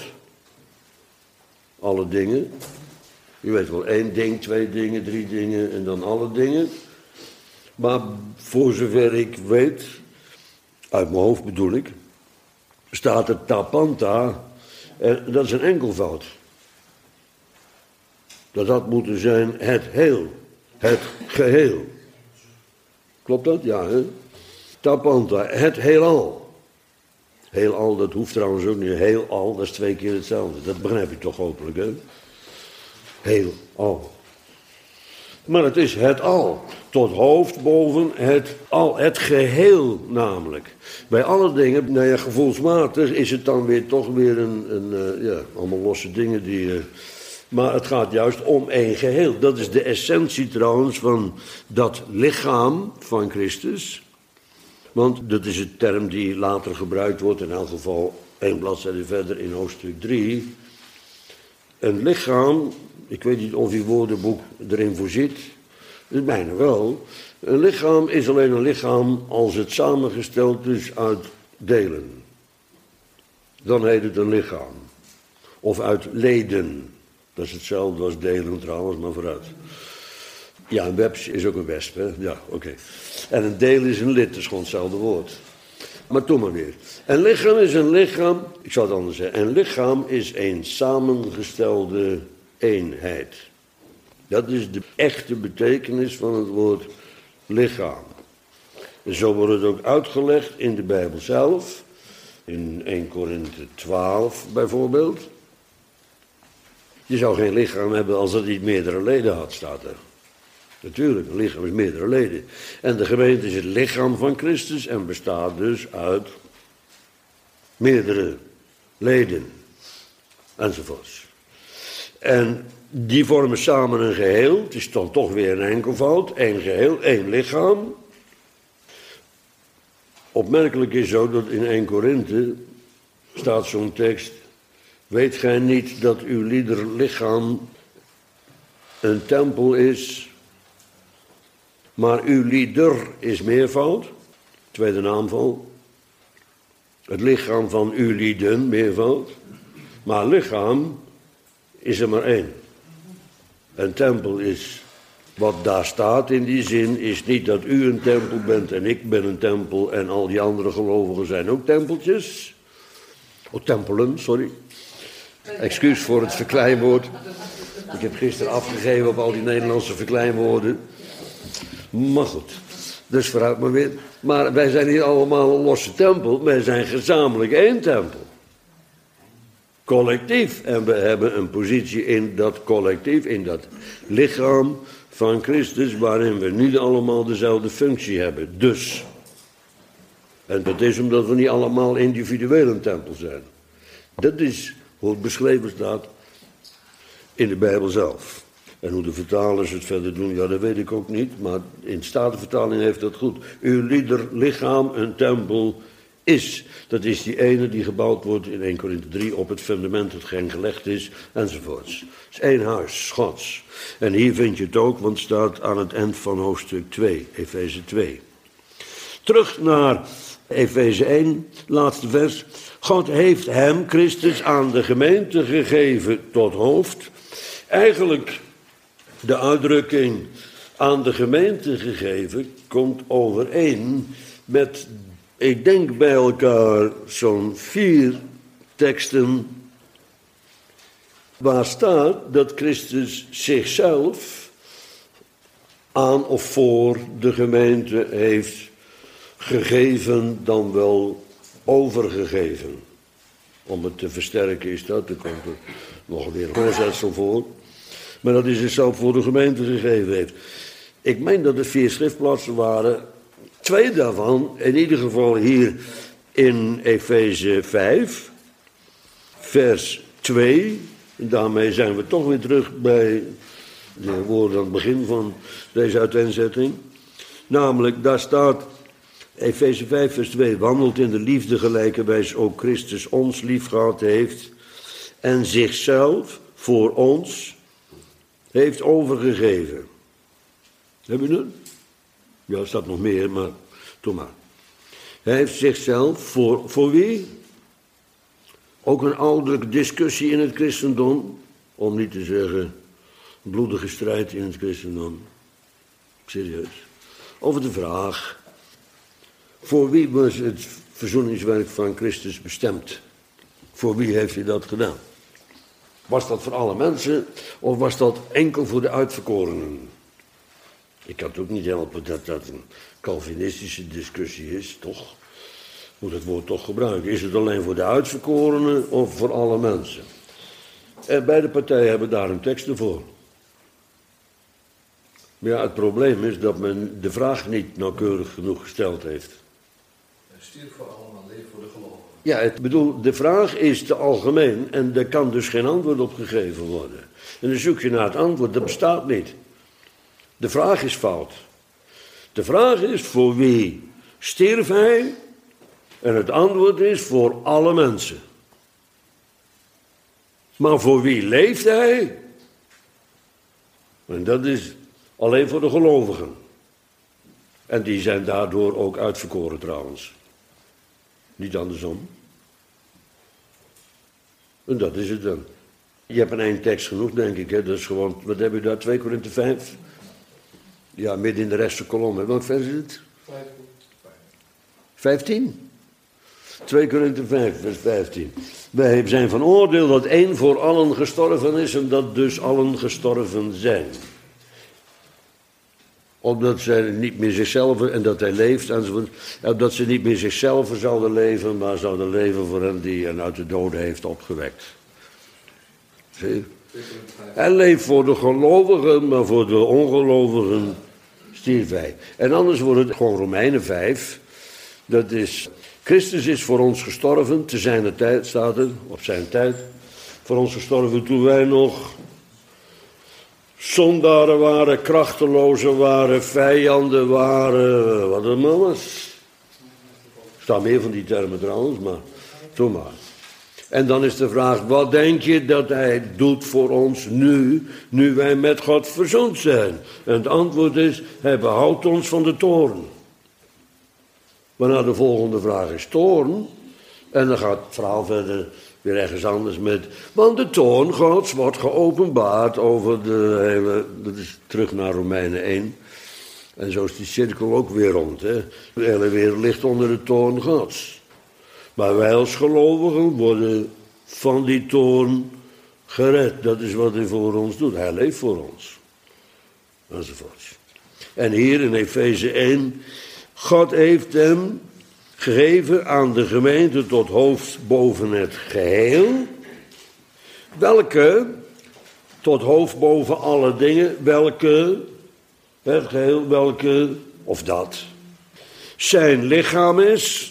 Alle dingen. U weet wel, één ding, twee dingen, drie dingen en dan alle dingen. Maar voor zover ik weet, uit mijn hoofd bedoel ik, staat er tapanta, en dat is een enkelvoud. Dat had moeten zijn het heel, het geheel. Klopt dat? Ja, hè? Tapanta, het heelal. Heelal, dat hoeft trouwens ook niet. Heelal, dat is twee keer hetzelfde. Dat begrijp je toch hopelijk, hè? Heelal. Maar het is het al. Tot hoofd, boven, het al. Het geheel namelijk. Bij alle dingen, nou ja, gevoelsmatig is het dan weer toch weer een, een uh, ja, allemaal losse dingen die... Uh, maar het gaat juist om één geheel. Dat is de essentie trouwens van dat lichaam van Christus. Want dat is een term die later gebruikt wordt, in elk geval één bladzijde verder in hoofdstuk drie. Een lichaam, ik weet niet of uw woordenboek erin voorziet, dat is bijna wel. Een lichaam is alleen een lichaam als het samengesteld is uit delen. Dan heet het een lichaam. Of uit leden. Dat is hetzelfde als delen trouwens, maar vooruit. Ja, een webs is ook een wesp, hè? Ja, oké. Okay. En een deel is een lid, dat is gewoon hetzelfde woord. Maar toen maar weer. Een lichaam is een lichaam, ik zal het anders zeggen. Een lichaam is een samengestelde eenheid. Dat is de echte betekenis van het woord lichaam. En zo wordt het ook uitgelegd in de Bijbel zelf. In eerste Korinthe twaalf bijvoorbeeld. Je zou geen lichaam hebben als het niet meerdere leden had, staat er. Natuurlijk, een lichaam is meerdere leden. En de gemeente is het lichaam van Christus en bestaat dus uit meerdere leden, enzovoorts. En die vormen samen een geheel. Het is dan toch weer een enkelvoud, één geheel, één lichaam. Opmerkelijk is zo dat in Eerste Korinthe staat zo'n tekst: weet gij niet dat uw lieder lichaam een tempel is, maar uw lieder is meervoud, tweede naamval. Het lichaam van uw lieden, meervoud, maar lichaam is er maar één. Een tempel is, wat daar staat in die zin, is niet dat u een tempel bent en ik ben een tempel en al die andere gelovigen zijn ook tempeltjes. Oh, tempelen, sorry. Excuus voor het verkleinwoord. Ik heb gisteren afgegeven op al die Nederlandse verkleinwoorden. Maar goed, dus vooruit maar weer. Maar wij zijn hier allemaal een losse tempel. Wij zijn gezamenlijk één tempel. Collectief. En we hebben een positie in dat collectief, in dat lichaam van Christus, waarin we niet allemaal dezelfde functie hebben. Dus. En dat is omdat we niet allemaal individueel een tempel zijn. Dat is hoe het beschreven staat in de Bijbel zelf. En hoe de vertalers het verder doen, ja, dat weet ik ook niet. Maar in de Statenvertaling heeft dat goed. Uw lieder lichaam een tempel is. Dat is die ene die gebouwd wordt in Eerste Korinthe drie op het fundament hetgeen gelegd is, enzovoorts. Het is één huis, Gods. En hier vind je het ook, want het staat aan het eind van hoofdstuk twee, Efeze twee. Terug naar Efeze één, laatste vers. God heeft hem, Christus, aan de gemeente gegeven tot hoofd. Eigenlijk de uitdrukking aan de gemeente gegeven komt overeen met, ik denk bij elkaar, zo'n vier teksten waar staat dat Christus zichzelf aan of voor de gemeente heeft gegeven, dan wel overgegeven. Om het te versterken is dat, er komt er nog weer een voorzetsel voor. Maar dat hij zichzelf voor de gemeente gegeven heeft. Ik meen dat er vier schriftplaatsen waren. Twee daarvan, in ieder geval hier in Efeze vijf, vers twee. En daarmee zijn we toch weer terug bij de woorden aan het begin van deze uiteenzetting. Namelijk, daar staat Efeze vijf, vers twee. Wandelt in de liefde gelijkerwijs ook Christus ons lief gehad heeft en zichzelf voor ons heeft overgegeven. Heb je het? Ja, er staat nog meer, maar doe maar. Hij heeft zichzelf voor, voor wie? Ook een oude discussie in het christendom, om niet te zeggen bloedige strijd in het christendom. Serieus. Over de vraag, voor wie was het verzoeningswerk van Christus bestemd? Voor wie heeft hij dat gedaan? Was dat voor alle mensen of was dat enkel voor de uitverkorenen? Ik kan het ook niet helpen dat dat een Calvinistische discussie is, toch? Moet het woord toch gebruiken. Is het alleen voor de uitverkorenen of voor alle mensen? En beide partijen hebben daar een tekst voor. Maar ja, het probleem is dat men de vraag niet nauwkeurig genoeg gesteld heeft. Stierf voor allemaal, leef voor de gelovigen. Ja, ik bedoel, de vraag is te algemeen en er kan dus geen antwoord op gegeven worden. En dan zoek je naar het antwoord, dat bestaat niet. De vraag is fout. De vraag is voor wie stierf hij? En het antwoord is voor alle mensen. Maar voor wie leeft hij? En dat is alleen voor de gelovigen. En die zijn daardoor ook uitverkoren trouwens. Niet andersom. En dat is het dan. Je hebt een één tekst genoeg, denk ik. Hè? Dat is gewoon, wat heb je daar? twee Korinthe vijf? Ja, midden in de rechtse kolom. Hè? Welk vers is het? vijftien? twee Korinthe vijf, vers vijftien. Wij zijn van oordeel dat één voor allen gestorven is en dat dus allen gestorven zijn. Omdat zij niet meer zichzelf, en dat hij leeft, enzovoort. Dat ze niet meer zichzelf zouden leven, maar zouden leven voor hen die hen uit de doden heeft opgewekt. Zie je? Hij leeft voor de gelovigen, maar voor de ongelovigen stierf hij. En anders wordt het gewoon Romeinen vijf. Dat is Christus is voor ons gestorven, te zijner tijd staat er, op zijn tijd. Voor ons gestorven toen wij nog zondaren waren, krachtelozen waren, vijanden waren, wat het maar was. Er staan meer van die termen trouwens, maar doe maar. En dan is de vraag, wat denk je dat hij doet voor ons nu, nu wij met God verzoend zijn? En het antwoord is, hij behoudt ons van de toorn. Waarna de volgende vraag is toorn. En dan gaat het verhaal verder weer ergens anders met, want de toorn Gods wordt geopenbaard over de hele, dat is terug naar Romeinen één. En zo is die cirkel ook weer rond. Hè? De hele wereld ligt onder de toorn Gods. Maar wij als gelovigen worden van die toorn gered. Dat is wat hij voor ons doet. Hij leeft voor ons. Enzovoorts. En hier in Efeze één. God heeft hem gegeven aan de gemeente tot hoofd boven het geheel. Welke, tot hoofd boven alle dingen, welke, het geheel, welke, of dat, zijn lichaam is.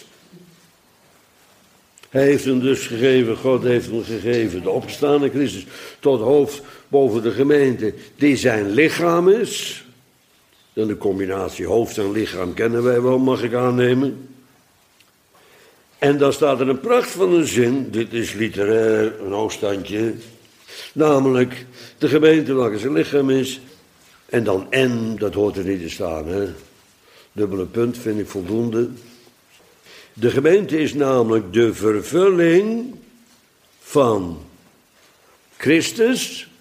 Hij heeft hem dus gegeven, God heeft hem gegeven, de opgestane Christus, tot hoofd boven de gemeente, die zijn lichaam is. En de combinatie hoofd en lichaam kennen wij wel, mag ik aannemen. En dan staat er een pracht van een zin, dit is literair, een hoogstandje. Namelijk, de gemeente welke zijn lichaam is. En dan en, dat hoort er niet te staan, hè. Dubbele punt vind ik voldoende. De gemeente is namelijk de vervulling van Christus.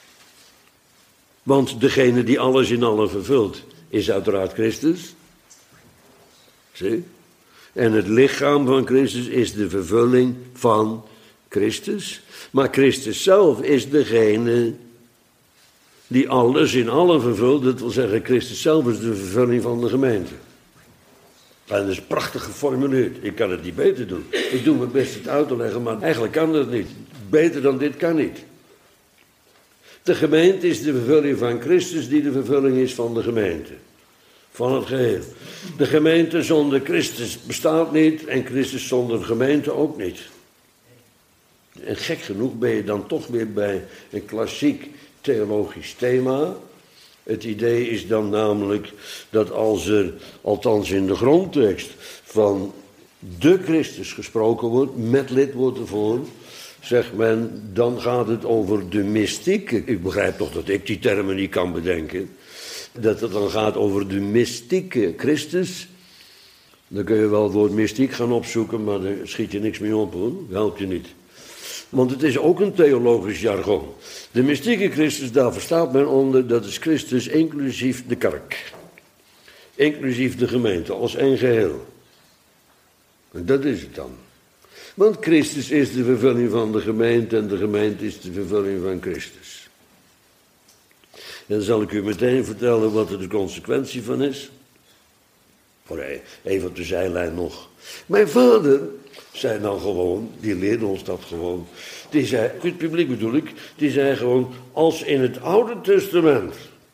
Want degene die alles in allen vervult, is uiteraard Christus. Zie? En het lichaam van Christus is de vervulling van Christus. Maar Christus zelf is degene die alles in allen vervult. Dat wil zeggen, Christus zelf is de vervulling van de gemeente. En dat is prachtig geformuleerd. Ik kan het niet beter doen. Ik doe mijn best het uit te leggen, maar eigenlijk kan dat niet. Beter dan dit kan niet. De gemeente is de vervulling van Christus die de vervulling is van de gemeente. Van het geheel. De gemeente zonder Christus bestaat niet en Christus zonder gemeente ook niet. En gek genoeg ben je dan toch weer bij een klassiek theologisch thema. Het idee is dan namelijk dat als er, althans in de grondtekst, van de Christus gesproken wordt, met lidwoord ervoor, zegt men, dan gaat het over de mystiek. Ik begrijp toch dat ik die termen niet kan bedenken. Dat het dan gaat over de mystieke Christus. Dan kun je wel het woord mystiek gaan opzoeken, maar daar schiet je niks mee op, hoor. Dat helpt je niet. Want het is ook een theologisch jargon. De mystieke Christus, daar verstaat men onder, dat is Christus inclusief de kerk. Inclusief de gemeente, als één geheel. En dat is het dan. Want Christus is de vervulling van de gemeente en de gemeente is de vervulling van Christus. En dan zal ik u meteen vertellen wat er de consequentie van is. Voor even op de zijlijn nog. Mijn vader zei dan gewoon, die leerde ons dat gewoon. Die zei, het publiek bedoel ik, die zei gewoon, als in het Oude Testament,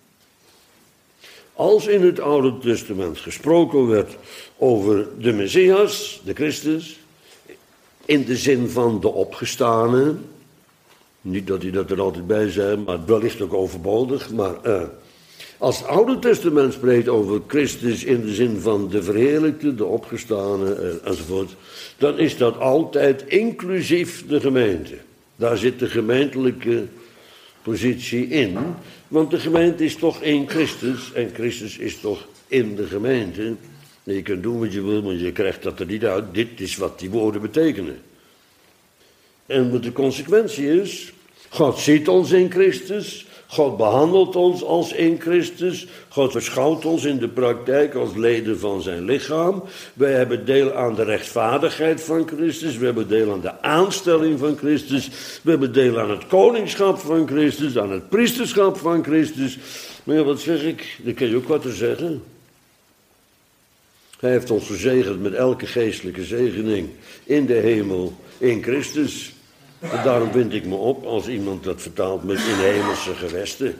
als in het Oude Testament gesproken werd over de Messias, de Christus, in de zin van de opgestane, niet dat hij dat er altijd bij zei, maar wellicht ook overbodig, maar uh, als het Oude Testament spreekt over Christus in de zin van de verheerlijkte, de opgestane uh, enzovoort, dan is dat altijd inclusief de gemeente. Daar zit de gemeentelijke positie in, want de gemeente is toch in Christus en Christus is toch in de gemeente. Je kunt doen wat je wil, maar je krijgt dat er niet uit. Dit is wat die woorden betekenen. En wat de consequentie is, God ziet ons in Christus, God behandelt ons als in Christus, God beschouwt ons in de praktijk als leden van zijn lichaam. Wij hebben deel aan de rechtvaardigheid van Christus, we hebben deel aan de aanstelling van Christus, we hebben deel aan het koningschap van Christus, aan het priesterschap van Christus. Maar ja, wat zeg ik? Daar kun je ook wat te zeggen. Hij heeft ons gezegend met elke geestelijke zegening in de hemel, in Christus. En daarom wind ik me op als iemand dat vertaalt met in hemelse gewesten.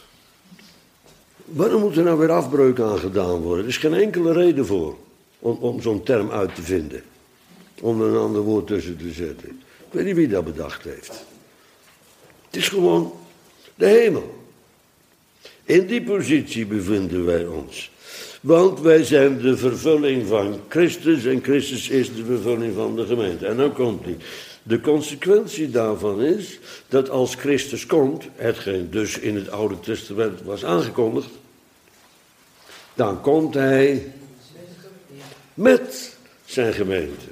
Waarom moet er nou weer afbreuk aan gedaan worden? Er is geen enkele reden voor om, om zo'n term uit te vinden. om er een ander woord tussen te zetten. Ik weet niet wie dat bedacht heeft. Het is gewoon de hemel. In die positie bevinden wij ons. Want wij zijn de vervulling van Christus en Christus is de vervulling van de gemeente. En dan komt hij. De consequentie daarvan is dat als Christus komt, hetgeen dus in het Oude Testament was aangekondigd, dan komt hij met zijn gemeente.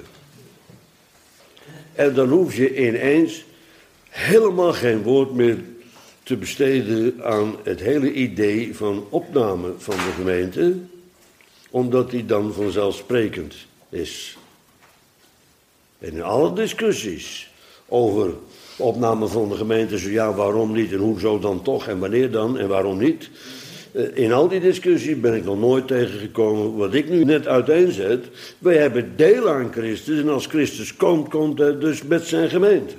En dan hoef je ineens helemaal geen woord meer te besteden aan het hele idee van opname van de gemeente, omdat die dan vanzelfsprekend is. En in alle discussies over opname van de gemeente, zo ja, waarom niet en hoezo dan toch en wanneer dan en waarom niet. In al die discussies ben ik nog nooit tegengekomen wat ik nu net uiteenzet. Wij hebben deel aan Christus en als Christus komt, komt hij dus met zijn gemeente.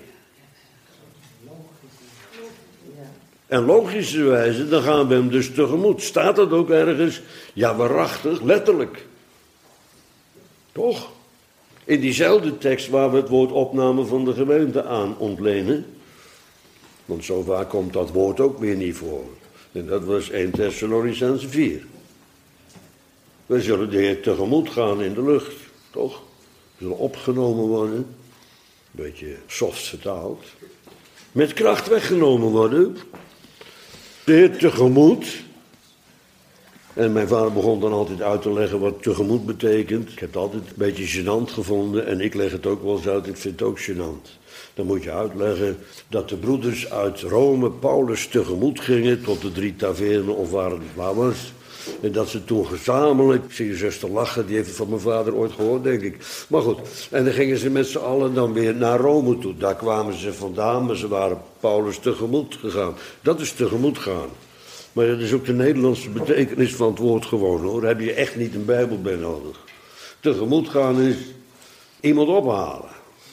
En logischerwijze, dan gaan we hem dus tegemoet. Staat dat ook ergens? Ja, waarachtig, letterlijk. Toch? In diezelfde tekst waar we het woord opname van de gemeente aan ontlenen. Want zo vaak komt dat woord ook weer niet voor. En dat was Eerste Thessalonicenzen vier. We zullen de Heer tegemoet gaan in de lucht, toch? We zullen opgenomen worden. Een beetje soft vertaald. Met kracht weggenomen worden. De Heer tegemoet. En mijn vader begon dan altijd uit te leggen wat tegemoet betekent. Ik heb het altijd een beetje gênant gevonden. En ik leg het ook wel eens uit, ik vind het ook gênant. Dan moet je uitleggen dat de broeders uit Rome Paulus tegemoet gingen tot de drie tavernen of waar het waar was. En dat ze toen gezamenlijk, ik zie je zuster lachen, die heeft het van mijn vader ooit gehoord, denk ik. Maar goed, en dan gingen ze met z'n allen dan weer naar Rome toe. Daar kwamen ze vandaan, maar ze waren Paulus tegemoet gegaan. Dat is tegemoet gaan. Maar dat is ook de Nederlandse betekenis van het woord gewoon, hoor. Daar heb je echt niet een Bijbel bij nodig. Tegemoet gaan is iemand ophalen.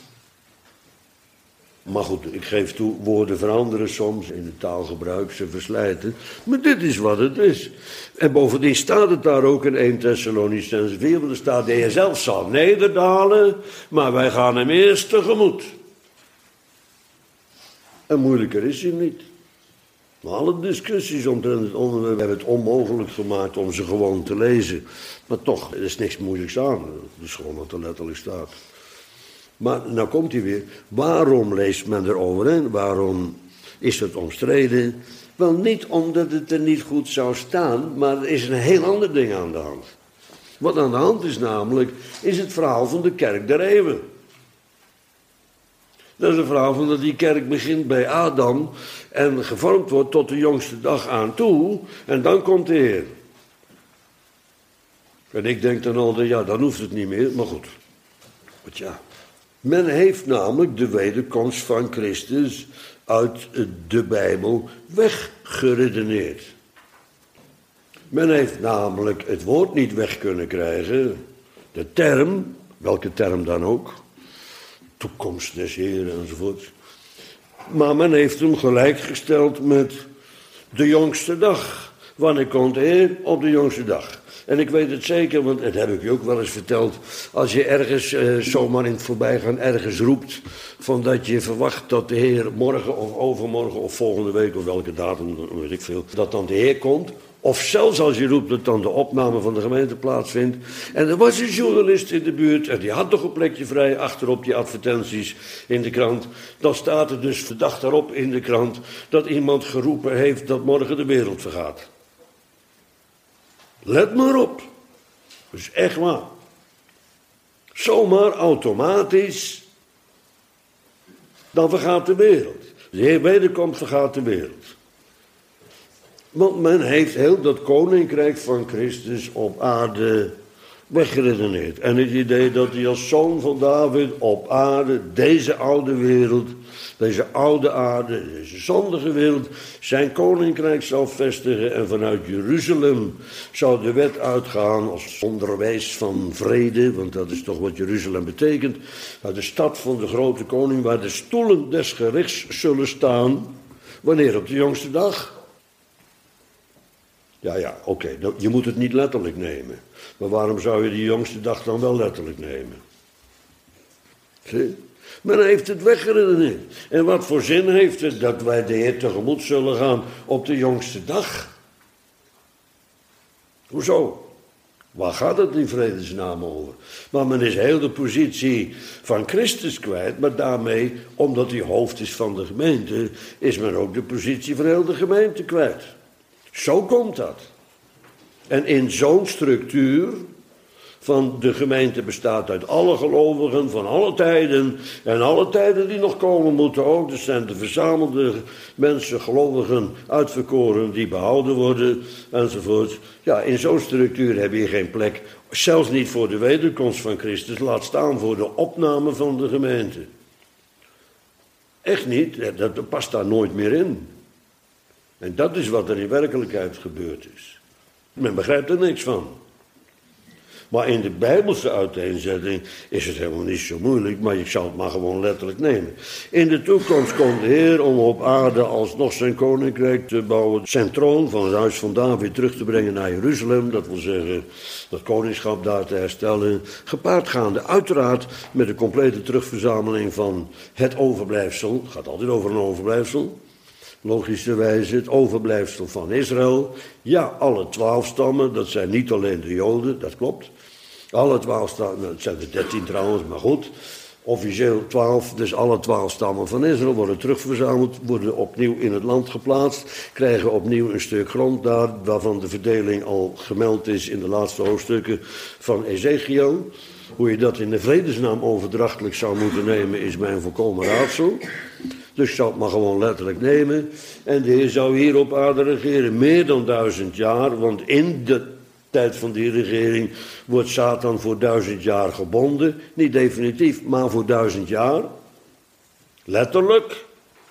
Maar goed, ik geef toe, woorden veranderen soms in het taalgebruik, ze verslijten. Maar dit is wat het is. En bovendien staat het daar ook in Eerste Thessalonicenzen vier, want er staat, de Heer zelf zal nederdalen, maar wij gaan hem eerst tegemoet. En moeilijker is hij niet. Maar alle discussies omtrent het onderwerp hebben het onmogelijk gemaakt om ze gewoon te lezen. Maar toch, er is niks moeilijks aan. Het is gewoon wat er letterlijk staat. Maar nou komt hij weer. Waarom leest men erover en waarom is het omstreden? Wel niet omdat het er niet goed zou staan, maar er is een heel ander ding aan de hand. Wat aan de hand is namelijk, is het verhaal van de kerk der eeuwen. Dat is het verhaal van dat die kerk begint bij Adam en gevormd wordt tot de jongste dag aan toe en dan komt de Heer. En ik denk dan altijd, ja, dan hoeft het niet meer, maar goed. Want ja, men heeft namelijk de wederkomst van Christus uit de Bijbel weggeredeneerd. Men heeft namelijk het woord niet weg kunnen krijgen, de term, welke term dan ook, toekomst des Heeren enzovoort. Maar men heeft hem gelijkgesteld met de jongste dag. Wanneer komt de Heer? Op de jongste dag. En ik weet het zeker, want dat heb ik je ook wel eens verteld. Als je ergens eh, zomaar in het voorbijgaan ergens roept van dat je verwacht dat de Heer morgen of overmorgen of volgende week of welke datum, weet ik veel, dat dan de Heer komt. Of zelfs als je roept dat dan de opname van de gemeente plaatsvindt. En er was een journalist in de buurt en die had toch een plekje vrij achterop die advertenties in de krant. Dan staat er dus de dag daarop in de krant dat iemand geroepen heeft dat morgen de wereld vergaat. Let maar op. Dat is echt waar. Zomaar automatisch, dan vergaat de wereld. De Heer wederkomt, vergaat de wereld. Want men heeft heel dat koninkrijk van Christus op aarde weggeredeneerd. En het idee dat hij als zoon van David op aarde, deze oude wereld, deze oude aarde, deze zondige wereld, zijn koninkrijk zou vestigen en vanuit Jeruzalem zou de wet uitgaan als onderwijs van vrede, want dat is toch wat Jeruzalem betekent, uit de stad van de grote koning waar de stoelen des gerichts zullen staan, wanneer op de jongste dag? Ja, ja, oké, okay. Je moet het niet letterlijk nemen. Maar waarom zou je die jongste dag dan wel letterlijk nemen? Zie? Men heeft het weggeredeneerd. En wat voor zin heeft het dat wij de Heer tegemoet zullen gaan op de jongste dag? Hoezo? Waar gaat het in vredesnaam over? Maar men is heel de positie van Christus kwijt, maar daarmee, omdat hij hoofd is van de gemeente, is men ook de positie van heel de gemeente kwijt. Zo komt dat. En in zo'n structuur van de gemeente bestaat uit alle gelovigen van alle tijden en alle tijden die nog komen moeten ook. Dus zijn de verzamelde mensen, gelovigen, uitverkoren die behouden worden enzovoort. Ja, in zo'n structuur heb je geen plek, zelfs niet voor de wederkomst van Christus, laat staan voor de opname van de gemeente. Echt niet, dat past daar nooit meer in. En dat is wat er in werkelijkheid gebeurd is. Men begrijpt er niks van. Maar in de Bijbelse uiteenzetting is het helemaal niet zo moeilijk, maar ik zal het maar gewoon letterlijk nemen. In de toekomst komt de Heer om op aarde alsnog zijn koninkrijk te bouwen, zijn troon van het huis van David terug te brengen naar Jeruzalem, dat wil zeggen dat koningschap daar te herstellen, gepaardgaande uiteraard met de complete terugverzameling van het overblijfsel, het gaat altijd over een overblijfsel, logischerwijze het overblijfsel van Israël. Ja, alle twaalf stammen, dat zijn niet alleen de Joden, dat klopt. Alle twaalf stammen, het zijn er dertien trouwens, maar goed. Officieel twaalf, dus alle twaalf stammen van Israël worden terugverzameld, worden opnieuw in het land geplaatst, krijgen opnieuw een stuk grond daar, waarvan de verdeling al gemeld is in de laatste hoofdstukken van Ezekiel. Hoe je dat in de vredesnaam overdrachtelijk zou moeten nemen, is mij een volkomen raadsel. Dus ik zal het maar gewoon letterlijk nemen. En de Heer zou hier op aarde regeren meer dan duizend jaar. Want in de tijd van die regering wordt Satan voor duizend jaar gebonden. Niet definitief, maar voor duizend jaar. Letterlijk.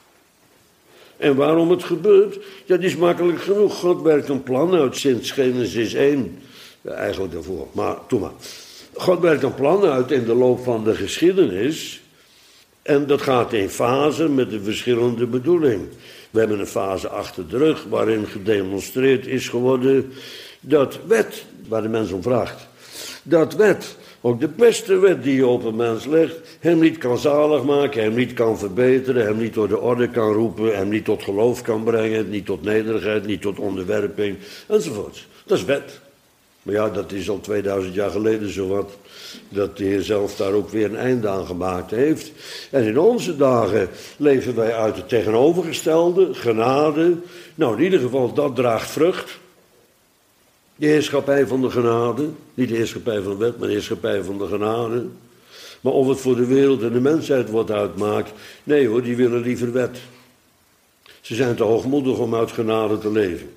En waarom het gebeurt? Dat is makkelijk genoeg. God werkt een plan uit sinds Genesis één. Ja, eigenlijk daarvoor, maar doe maar. God werkt een plan uit in de loop van de geschiedenis. En dat gaat in fasen met een verschillende bedoeling. We hebben een fase achter de rug waarin gedemonstreerd is geworden dat wet, waar de mens om vraagt, dat wet, ook de beste wet die je op een mens legt, hem niet kan zalig maken, hem niet kan verbeteren, hem niet door de orde kan roepen, hem niet tot geloof kan brengen, niet tot nederigheid, niet tot onderwerping, enzovoort. Dat is wet. Maar ja, dat is al tweeduizend jaar geleden zowat, dat de Heer zelf daar ook weer een einde aan gemaakt heeft. En in onze dagen leven wij uit het tegenovergestelde, genade. Nou, in ieder geval, dat draagt vrucht. De heerschappij van de genade. Niet de heerschappij van de wet, maar de heerschappij van de genade. Maar of het voor de wereld en de mensheid wat uitmaakt, nee hoor, die willen liever wet. Ze zijn te hoogmoedig om uit genade te leven.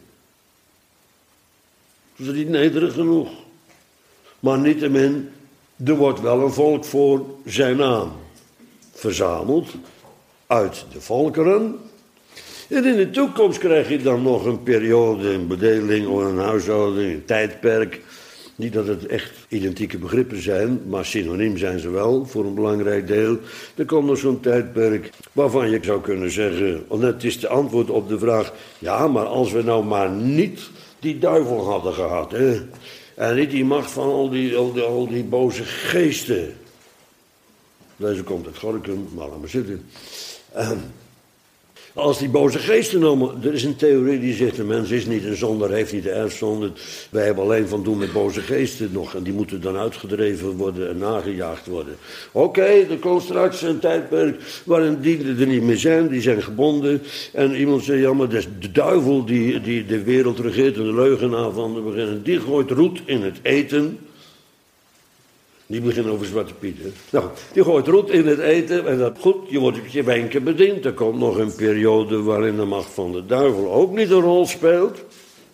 Ze zijn niet nederig genoeg. Maar niettemin, er wordt wel een volk voor zijn naam verzameld uit de volkeren. En in de toekomst krijg je dan nog een periode, een bedeling of een huishouding, een tijdperk. Niet dat het echt identieke begrippen zijn, maar synoniem zijn ze wel voor een belangrijk deel. Er komt nog zo'n tijdperk waarvan je zou kunnen zeggen, want het is de antwoord op de vraag, ja, maar als we nou maar niet die duivel hadden gehad, hè, en niet die macht van al die, al die, al die boze geesten. Deze komt uit Gorkum, maar laat maar zitten. En als die boze geesten nou, er is een theorie die zegt, de mens is niet een zondaar, heeft niet de erfzonde. Wij hebben alleen van doen met boze geesten nog. En die moeten dan uitgedreven worden en nagejaagd worden. Oké, okay, er komt straks een tijdperk waarin die er niet meer zijn, die zijn gebonden. En iemand zegt, ja, maar dat is de duivel die, die de wereld regeert en de leugenaar van de beginnen. Die gooit roet in het eten. Die beginnen over Zwarte Piet. Hè? Nou, die gooit roet in het eten en dat goed, je wordt op je wenken bediend. Er komt nog een periode waarin de macht van de duivel ook niet een rol speelt.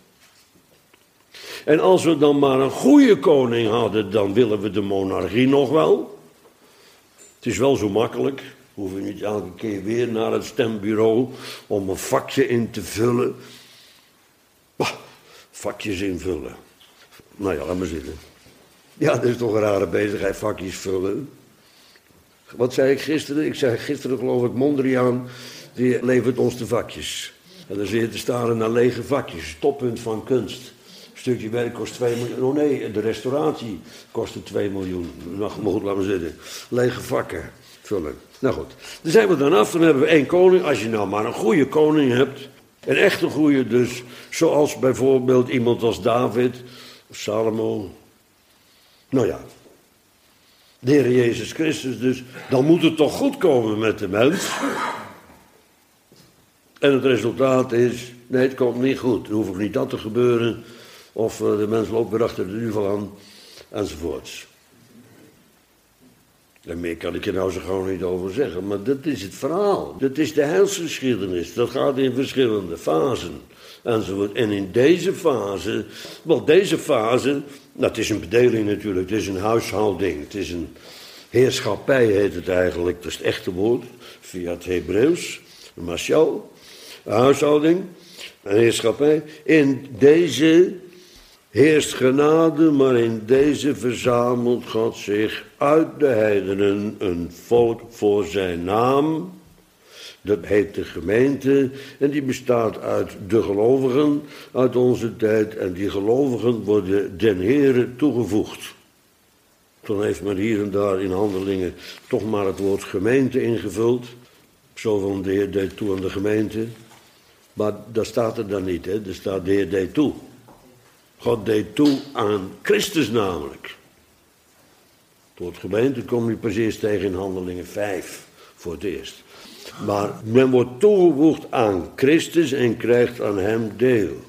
En als we dan maar een goede koning hadden, dan willen we de monarchie nog wel. Het is wel zo makkelijk. We hoeven niet elke keer weer naar het stembureau om een vakje in te vullen. Bah, vakjes invullen. Nou ja, laat maar zitten. Ja, dat is toch een rare bezigheid, vakjes vullen. Wat zei ik gisteren? Ik zei gisteren geloof ik, Mondriaan, die levert ons de vakjes. En dan zit je te staren naar lege vakjes, toppunt van kunst. Een stukje werk kost twee miljoen. Oh nee, de restauratie kostte twee miljoen. Nou, maar goed, laat maar zitten. Lege vakken. vullen. Nou goed, dan zijn we dan af, dan hebben we één koning. Als je nou maar een goede koning hebt, een echte goede dus, zoals bijvoorbeeld iemand als David of Salomo. Nou ja, de Heer Jezus Christus dus, dan moet het toch goed komen met de mens. En het resultaat is, nee, het komt niet goed. Er hoeft ook niet dat te gebeuren. Of uh, de mens loopt weer achter de duivel aan, enzovoorts. En meer kan ik er nou zo gewoon niet over zeggen. Maar dat is het verhaal. Dat is de heilsgeschiedenis. Dat gaat in verschillende fasen. Enzovoort. En in deze fase, wel deze fase, nou het is een bedeling natuurlijk. Het is een huishouding. Het is een heerschappij heet het eigenlijk. Dat is het echte woord. Via het Hebreeuws. Een mashal. Een huishouding. Een heerschappij. In deze heerst genade, maar in deze verzamelt God zich uit de heidenen een volk voor zijn naam. Dat heet de gemeente en die bestaat uit de gelovigen uit onze tijd. En die gelovigen worden den Heere toegevoegd. Toen heeft men hier en daar in handelingen toch maar het woord gemeente ingevuld. Zo van de Heer deed toe aan de gemeente. Maar dat staat er dan niet, hè? Er staat de Heer deed toe. God deed toe aan Christus namelijk. Het woord gemeente kom je pas eerst tegen in Handelingen vijf, voor het eerst. Maar men wordt toegevoegd aan Christus en krijgt aan hem deel.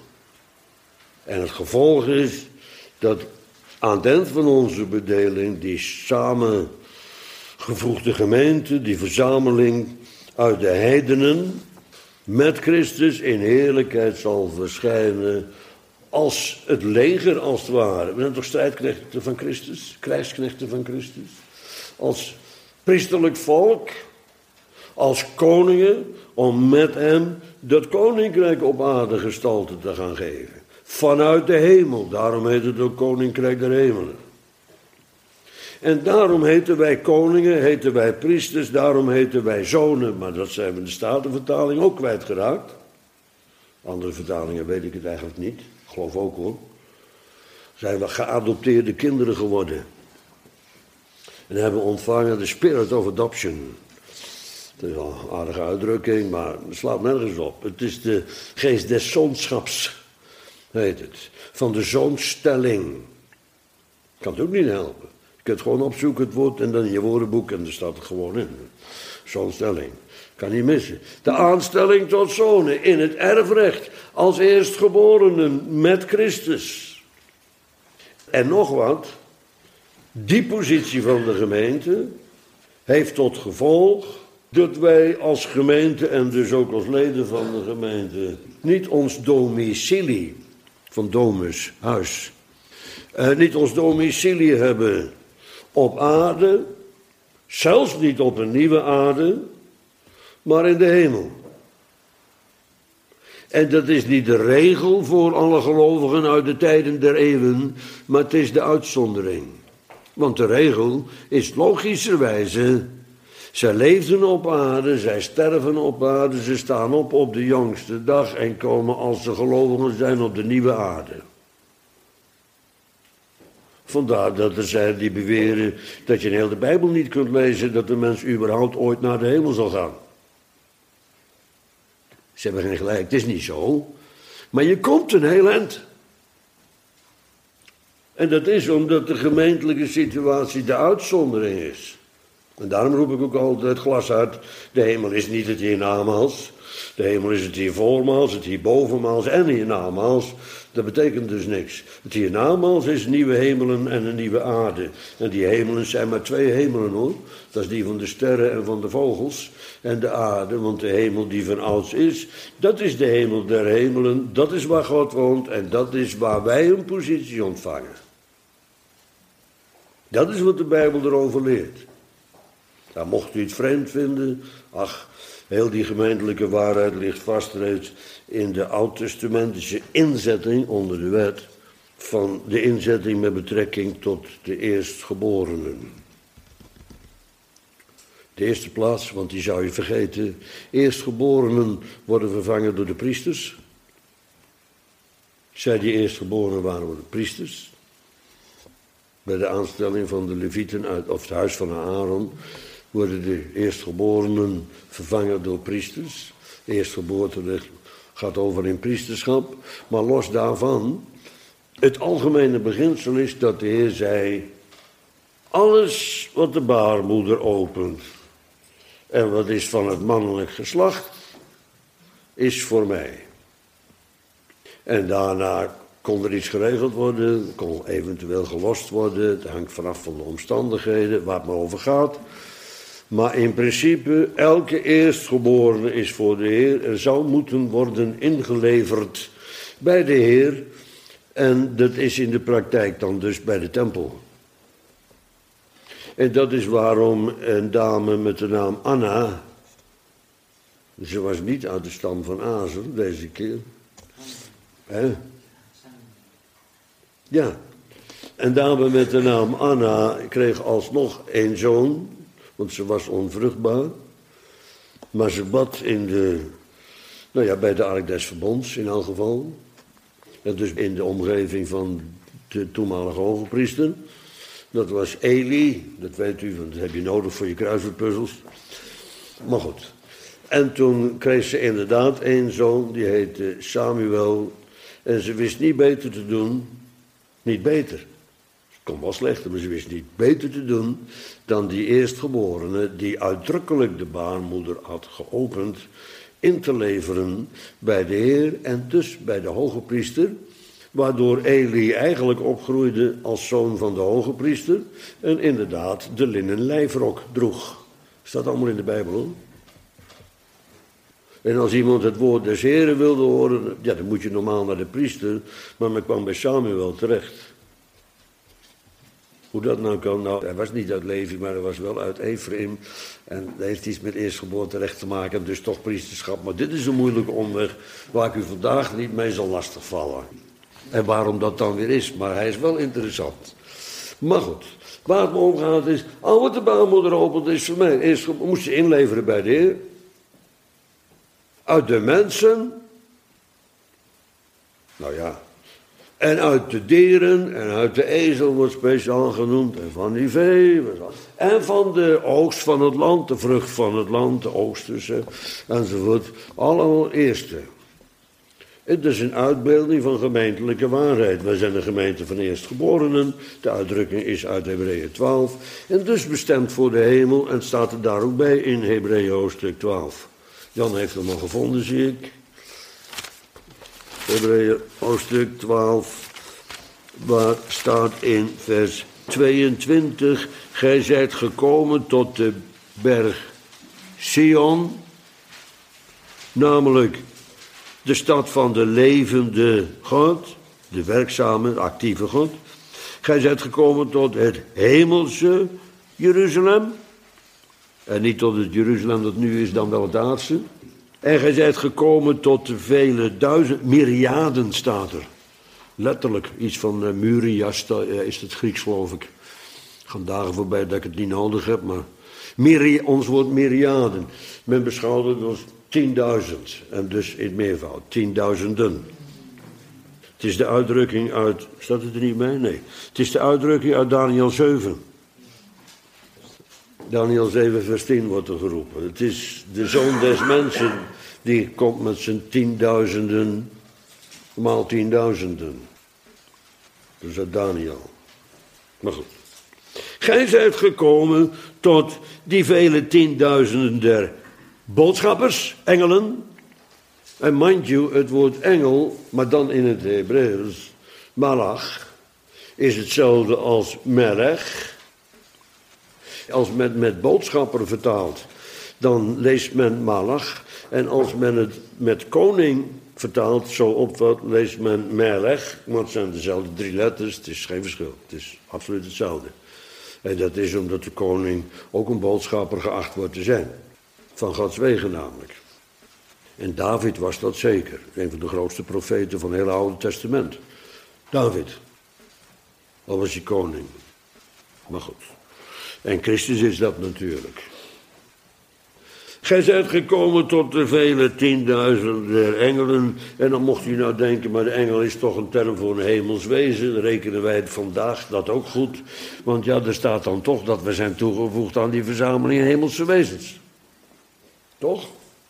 En het gevolg is dat aan het eind van onze bedeling die samengevoegde gemeente, die verzameling uit de heidenen met Christus in heerlijkheid zal verschijnen als het leger als het ware. We zijn toch strijdknechten van Christus, krijgsknechten van Christus. Als priesterlijk volk, als koningen, om met hem dat koninkrijk op aarde gestalte te gaan geven. Vanuit de hemel, daarom heet het ook koninkrijk der hemelen. En daarom heten wij koningen, heten wij priesters, daarom heten wij zonen. Maar dat zijn we in de Statenvertaling ook kwijtgeraakt. Andere vertalingen weet ik het eigenlijk niet. Ik geloof ook hoor. Zijn we geadopteerde kinderen geworden. En hebben ontvangen de spirit of adoption. Dat is wel een aardige uitdrukking, maar het slaat nergens op. Het is de geest des zoonschaps, heet het. Van de zoonstelling. Kan het ook niet helpen. Je kunt gewoon opzoeken het woord en dan in je woordenboek en daar staat het gewoon in. Zoonstelling. Kan niet missen. De aanstelling tot zonen in het erfrecht als eerstgeborenen met Christus. En nog wat. Die positie van de gemeente heeft tot gevolg dat wij als gemeente en dus ook als leden van de gemeente niet ons domicilie, van domus, huis, eh, niet ons domicilie hebben op aarde, zelfs niet op een nieuwe aarde, maar in de hemel. En dat is niet de regel voor alle gelovigen uit de tijden der eeuwen, maar het is de uitzondering. Want de regel is logischerwijze, zij leefden op aarde, zij sterven op aarde, ze staan op op de jongste dag en komen als ze gelovigen zijn op de nieuwe aarde. Vandaar dat er zijn die beweren dat je in heel de Bijbel niet kunt lezen dat de mens überhaupt ooit naar de hemel zal gaan. Ze hebben geen gelijk, het is niet zo. Maar je komt een heel eind. En dat is omdat de gemeentelijke situatie de uitzondering is. En daarom roep ik ook altijd glas uit. De hemel is niet het hiernamaals. De hemel is het hiervoormaals, het hierbovenmaals en hiernamaals. Dat betekent dus niks. Het hiernamaals is nieuwe hemelen en een nieuwe aarde. En die hemelen zijn maar twee hemelen hoor. Dat is die van de sterren en van de vogels. En de aarde, want de hemel die van ouds is, dat is de hemel der hemelen. Dat is waar God woont en dat is waar wij een positie ontvangen. Dat is wat de Bijbel erover leert. Nou, mocht u het vreemd vinden, ach, heel die gemeentelijke waarheid ligt vast reeds in de oud-testamentische inzetting onder de wet van de inzetting met betrekking tot de eerstgeborenen. De eerste plaats, want die zou je vergeten, eerstgeborenen worden vervangen door de priesters. Zij die eerstgeboren waren, worden priesters. Bij de aanstelling van de Levieten uit, of het huis van Aaron, worden de eerstgeborenen vervangen door priesters. Eerstgeboorterecht gaat over in priesterschap. Maar los daarvan, het algemene beginsel is dat de Heer zei, alles wat de baarmoeder opent en wat is van het mannelijk geslacht, is voor mij. En daarna kon er iets geregeld worden, kon eventueel gelost worden. Het hangt vanaf van de omstandigheden waar het maar over gaat. Maar in principe, elke eerstgeborene is voor de Heer. Er zou moeten worden ingeleverd bij de Heer. En dat is in de praktijk dan dus bij de tempel. En dat is waarom een dame met de naam Anna, ze was niet uit de stam van Azer deze keer. Hè? Ja. Een dame met de naam Anna kreeg alsnog een zoon, want ze was onvruchtbaar. Maar ze bad in de, nou ja, bij de Ark des Verbonds in elk geval. En dus in de omgeving van de toenmalige hogepriester. Dat was Eli, dat weet u, want dat heb je nodig voor je kruiswoordpuzzels. Maar goed. En toen kreeg ze inderdaad een zoon, die heette Samuel. En ze wist niet beter te doen, niet beter. Het kon wel slechter, maar ze wist niet beter te doen dan die eerstgeborene die uitdrukkelijk de baarmoeder had geopend, in te leveren bij de Heer en dus bij de hogepriester, waardoor Eli eigenlijk opgroeide als zoon van de hogepriester en inderdaad de linnen lijfrok droeg. Staat allemaal in de Bijbel, hoor. En als iemand het woord des Heren wilde horen, ja, dan moet je normaal naar de priester, maar men kwam bij Samuel terecht. Hoe dat nou kan, nou, hij was niet uit Levi, maar hij was wel uit Ephraim. En dat heeft iets met eerstgeboorterecht te maken, dus toch priesterschap. Maar dit is een moeilijke omweg waar ik u vandaag niet mee zal lastigvallen. En waarom dat dan weer is, maar hij is wel interessant. Maar goed, waar het me om gaat is, al wat de baarmoeder opent is voor mij. Eerst moest je inleveren bij de Heer. Uit de mensen. Nou ja. En uit de dieren en uit de ezel wordt speciaal genoemd. En van die vee. En van de oogst van het land, de vrucht van het land, de oogstussen enzovoort. Allemaal eerste. Het is een uitbeelding van gemeentelijke waarheid. Wij zijn de gemeente van eerstgeborenen. De uitdrukking is uit Hebreeën twaalf. En dus bestemd voor de hemel. En staat er daar ook bij in Hebreeën hoofdstuk twaalf. Jan heeft hem al gevonden, zie ik. Hebreeën hoofdstuk twaalf. Waar staat in vers tweeëntwintig. Gij zijt gekomen tot de berg Sion. Namelijk de stad van de levende God, de werkzame, actieve God. Gij zijt gekomen tot het hemelse Jeruzalem. En niet tot het Jeruzalem dat nu is, dan wel het aardse. En gij zijt gekomen tot de vele duizend, myriaden staat er. Letterlijk, iets van uh, myrias uh, is het Grieks, geloof ik. Er gaan dagen voorbij dat ik het niet nodig heb, maar myri, ons woord myriaden. Men beschouwde het als tienduizend, en dus in het meervoud, tienduizenden. Het is de uitdrukking uit, staat het er niet bij? Nee. Het is de uitdrukking uit Daniel zeven. Daniel zeven vers tien wordt er geroepen. Het is de zoon des mensen die komt met zijn tienduizenden, maal tienduizenden. Dat is uit Daniel. Maar goed. Gij zijt gekomen tot die vele tienduizenden der boodschappers, engelen. En mind you, het woord engel, maar dan in het Hebreeuws, malach, is hetzelfde als melech. Als men met boodschapper vertaalt, dan leest men malach. En als men het met koning vertaalt, zo opvat, leest men melech. Maar het zijn dezelfde drie letters, het is geen verschil. Het is absoluut hetzelfde. En dat is omdat de koning ook een boodschapper geacht wordt te zijn. Van Gods wegen namelijk. En David was dat zeker. Een van de grootste profeten van het hele Oude Testament. David. Al was hij koning. Maar goed. En Christus is dat natuurlijk. Gij zijt gekomen tot de vele tienduizenden der engelen. En dan mocht u nou denken, maar de engel is toch een term voor een hemelswezen. Dan rekenen wij het vandaag dat ook goed. Want ja, er staat dan toch dat we zijn toegevoegd aan die verzameling hemelse wezens. Toch?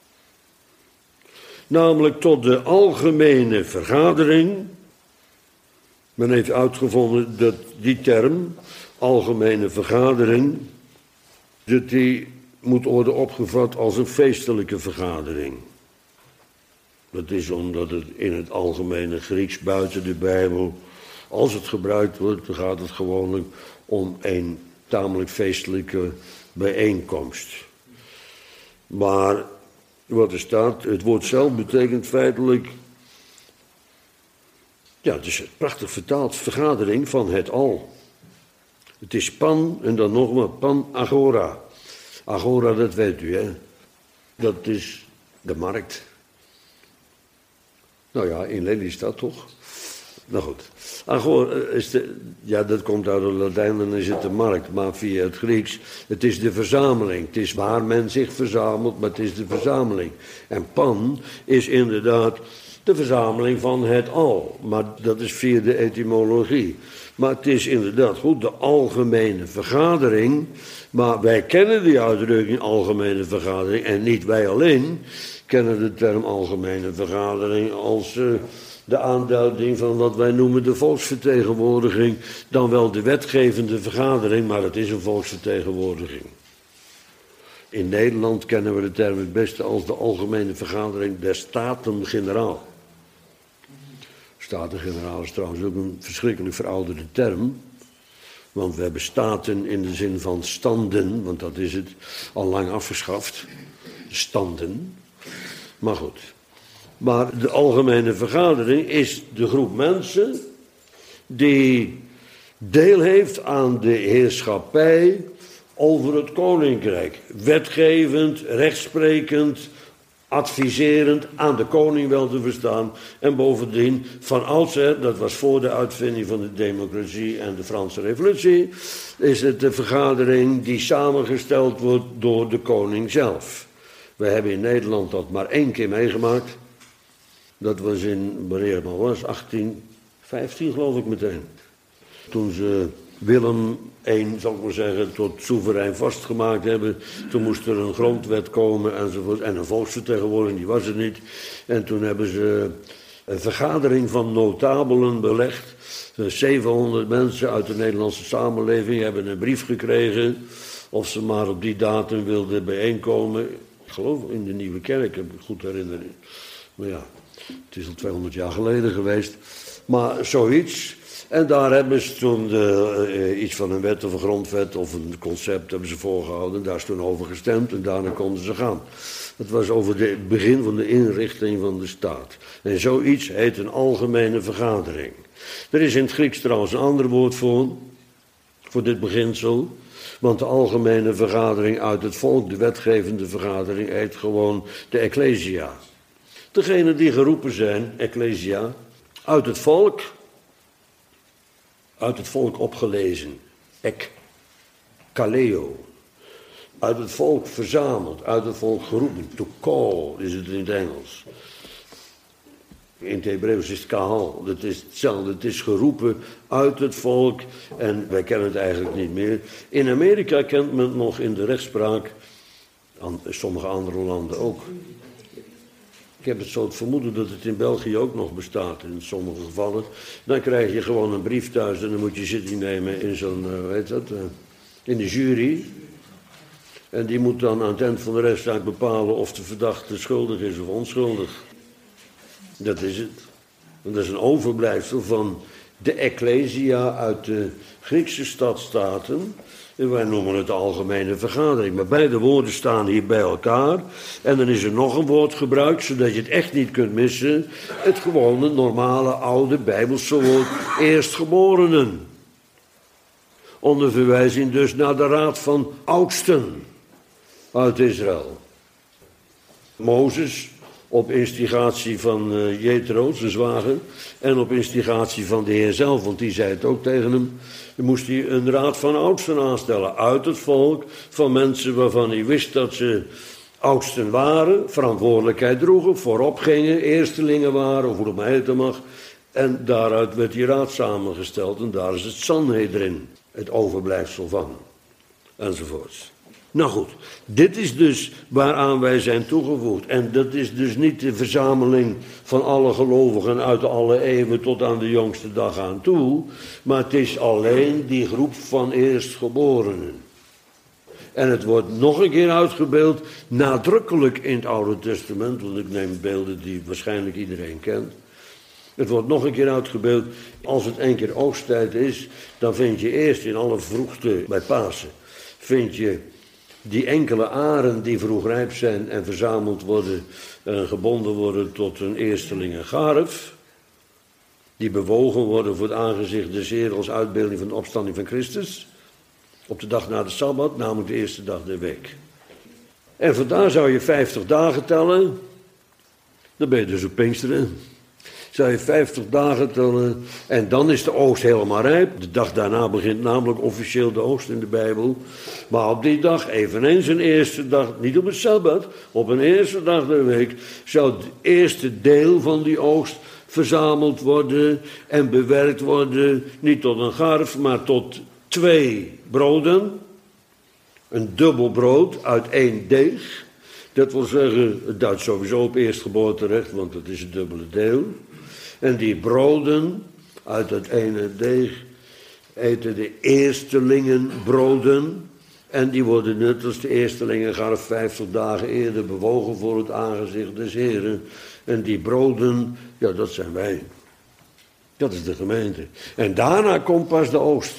Namelijk tot de algemene vergadering. Men heeft uitgevonden dat die term, algemene vergadering, dat die moet worden opgevat als een feestelijke vergadering. Dat is omdat het in het algemene Grieks buiten de Bijbel, als het gebruikt wordt, dan gaat het gewoonlijk om een tamelijk feestelijke bijeenkomst. Maar wat er staat, het woord zelf betekent feitelijk, ja, het is prachtig vertaald, vergadering van het al. Het is pan en dan nog maar pan agora. Agora, dat weet u, hè. Dat is de markt. Nou ja, in Lelystad toch? Nou goed. Agora is de, ja, dat komt uit het Latijn, dan is het de markt, maar via het Grieks. Het is de verzameling. Het is waar men zich verzamelt, maar het is de verzameling. En pan is inderdaad de verzameling van het al. Maar dat is via de etymologie. Maar het is inderdaad goed, de algemene vergadering. Maar wij kennen die uitdrukking algemene vergadering. En niet wij alleen kennen de term algemene vergadering als uh, de aanduiding van wat wij noemen de volksvertegenwoordiging. Dan wel de wetgevende vergadering, maar het is een volksvertegenwoordiging. In Nederland kennen we de term het beste als de algemene vergadering der Staten-Generaal. Staten-Generaal is trouwens ook een verschrikkelijk verouderde term. Want we hebben staten in de zin van standen, want dat is het al lang afgeschaft. Standen. Maar goed. Maar de algemene vergadering is de groep mensen die deel heeft aan de heerschappij over het koninkrijk. Wetgevend, rechtsprekend, adviserend, aan de koning wel te verstaan. En bovendien, van oudsher, dat was voor de uitvinding van de democratie en de Franse revolutie, is het de vergadering die samengesteld wordt door de koning zelf. We hebben in Nederland dat maar één keer meegemaakt. Dat was in, wanneer het maar was, achttien vijftien geloof ik meteen. Toen ze Willem de Eerste, zal ik maar zeggen, tot soeverein vastgemaakt hebben. Toen moest er een grondwet komen enzovoort. En een volksvertegenwoordiging, die was er niet. En toen hebben ze een vergadering van notabelen belegd. zevenhonderd mensen uit de Nederlandse samenleving hebben een brief gekregen of ze maar op die datum wilden bijeenkomen. Ik geloof in de Nieuwe Kerk, heb ik goed herinnering. Maar ja, het is al tweehonderd jaar geleden geweest. Maar zoiets. En daar hebben ze toen de, uh, iets van een wet of een grondwet of een concept hebben ze voorgehouden. Daar is toen over gestemd en daarna konden ze gaan. Dat was over het begin van de inrichting van de staat. En zoiets heet een algemene vergadering. Er is in het Grieks trouwens een ander woord voor, voor dit beginsel. Want de algemene vergadering uit het volk, de wetgevende vergadering, heet gewoon de ecclesia. Degenen die geroepen zijn, ecclesia, uit het volk, uit het volk opgelezen, ek, kaleo. Uit het volk verzameld, uit het volk geroepen, to call is het in het Engels. In het Hebreeuws is het kahal, dat is hetzelfde, het is geroepen uit het volk en wij kennen het eigenlijk niet meer. In Amerika kent men het nog in de rechtspraak, sommige andere landen ook. Ik heb het zo het vermoeden dat het in België ook nog bestaat in sommige gevallen. Dan krijg je gewoon een brief thuis en dan moet je zitting nemen in zo'n, uh, hoe heet dat, uh, in de jury. En die moet dan aan het eind van de rechtszaak bepalen of de verdachte schuldig is of onschuldig. Dat is het. En dat is een overblijfsel van de ecclesia uit de Griekse stadstaten. En wij noemen het de algemene vergadering. Maar beide woorden staan hier bij elkaar. En dan is er nog een woord gebruikt, zodat je het echt niet kunt missen. Het gewone, normale, oude, bijbelse woord, eerstgeborenen. Onder verwijzing dus naar de raad van oudsten uit Israël. Mozes, op instigatie van uh, Jethro, zijn zwager, en op instigatie van de Heer zelf, want die zei het ook tegen hem, dan moest hij een raad van oudsten aanstellen, uit het volk, van mensen waarvan hij wist dat ze oudsten waren, verantwoordelijkheid droegen, voorop gingen, eerstelingen waren, of hoe dat maar heten mag. En daaruit werd die raad samengesteld en daar is het Sanhedrin, het overblijfsel van, enzovoorts. Nou goed, dit is dus waaraan wij zijn toegevoegd. En dat is dus niet de verzameling van alle gelovigen uit alle eeuwen tot aan de jongste dag aan toe. Maar het is alleen die groep van eerstgeborenen. En het wordt nog een keer uitgebeeld, nadrukkelijk in het Oude Testament. Want ik neem beelden die waarschijnlijk iedereen kent. Het wordt nog een keer uitgebeeld, als het één keer oogsttijd is, dan vind je eerst in alle vroegte bij Pasen, vind je die enkele aren die vroeg rijp zijn en verzameld worden en gebonden worden tot een eersteling en garf, die bewogen worden voor het aangezicht des Heeren als uitbeelding van de opstanding van Christus, op de dag na de Sabbat, namelijk de eerste dag der week. En vandaar zou je vijftig dagen tellen, dan ben je dus op Pinksteren. Zou je vijftig dagen tellen en dan is de oogst helemaal rijp. De dag daarna begint namelijk officieel de oogst in de Bijbel. Maar op die dag, eveneens een eerste dag, niet op een Sabbat, op een eerste dag der week, zou het eerste deel van die oogst verzameld worden en bewerkt worden, niet tot een garf, maar tot twee broden. Een dubbel brood uit één deeg. Dat wil zeggen, het duidt sowieso op eerstgeboorterecht, want dat is het dubbele deel. En die broden uit het ene deeg eten de eerstelingen broden. En die worden net als de eerstelingen garf vijftig dagen eerder bewogen voor het aangezicht des Heren. En die broden, ja, dat zijn wij. Dat is de gemeente. En daarna komt pas de oogst.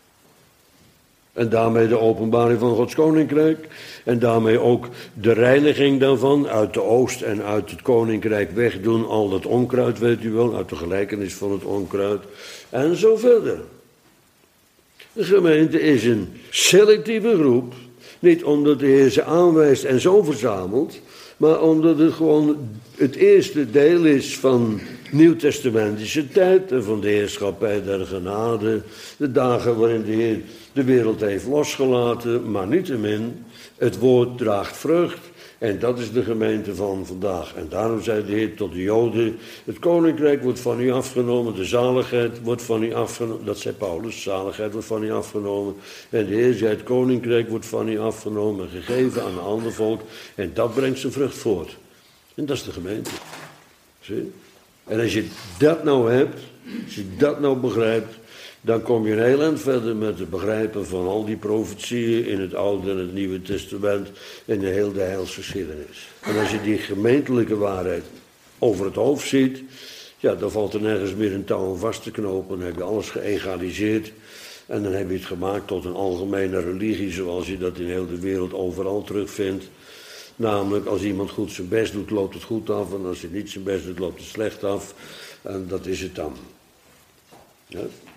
En daarmee de openbaring van Gods koninkrijk. En daarmee ook de reiniging daarvan. Uit de oost en uit het koninkrijk wegdoen. Al dat onkruid, weet u wel. Uit de gelijkenis van het onkruid. En zo verder. De gemeente is een selectieve groep. Niet omdat de Heer ze aanwijst en zo verzamelt. Maar omdat het gewoon het eerste deel is van nieuwtestamentische tijd. En van de heerschappij der genade. De dagen waarin de Heer de wereld heeft losgelaten, maar niettemin, het woord draagt vrucht. En dat is de gemeente van vandaag. En daarom zei de Heer tot de Joden, het koninkrijk wordt van u afgenomen, de zaligheid wordt van u afgenomen. Dat zei Paulus, zaligheid wordt van u afgenomen. En de Heer zei, het koninkrijk wordt van u afgenomen en gegeven aan een ander volk. En dat brengt zijn vrucht voort. En dat is de gemeente. Zie? En als je dat nou hebt, als je dat nou begrijpt, dan kom je een heel eind verder met het begrijpen van al die profetieën in het Oude en het Nieuwe Testament en de hele heilsgeschiedenis. En als je die gemeentelijke waarheid over het hoofd ziet, ja, dan valt er nergens meer een touw aan vast te knopen. Dan heb je alles geëgaliseerd en dan heb je het gemaakt tot een algemene religie zoals je dat in heel de wereld overal terugvindt. Namelijk, als iemand goed zijn best doet, loopt het goed af en als hij niet zijn best doet, loopt het slecht af. En dat is het dan. Ja?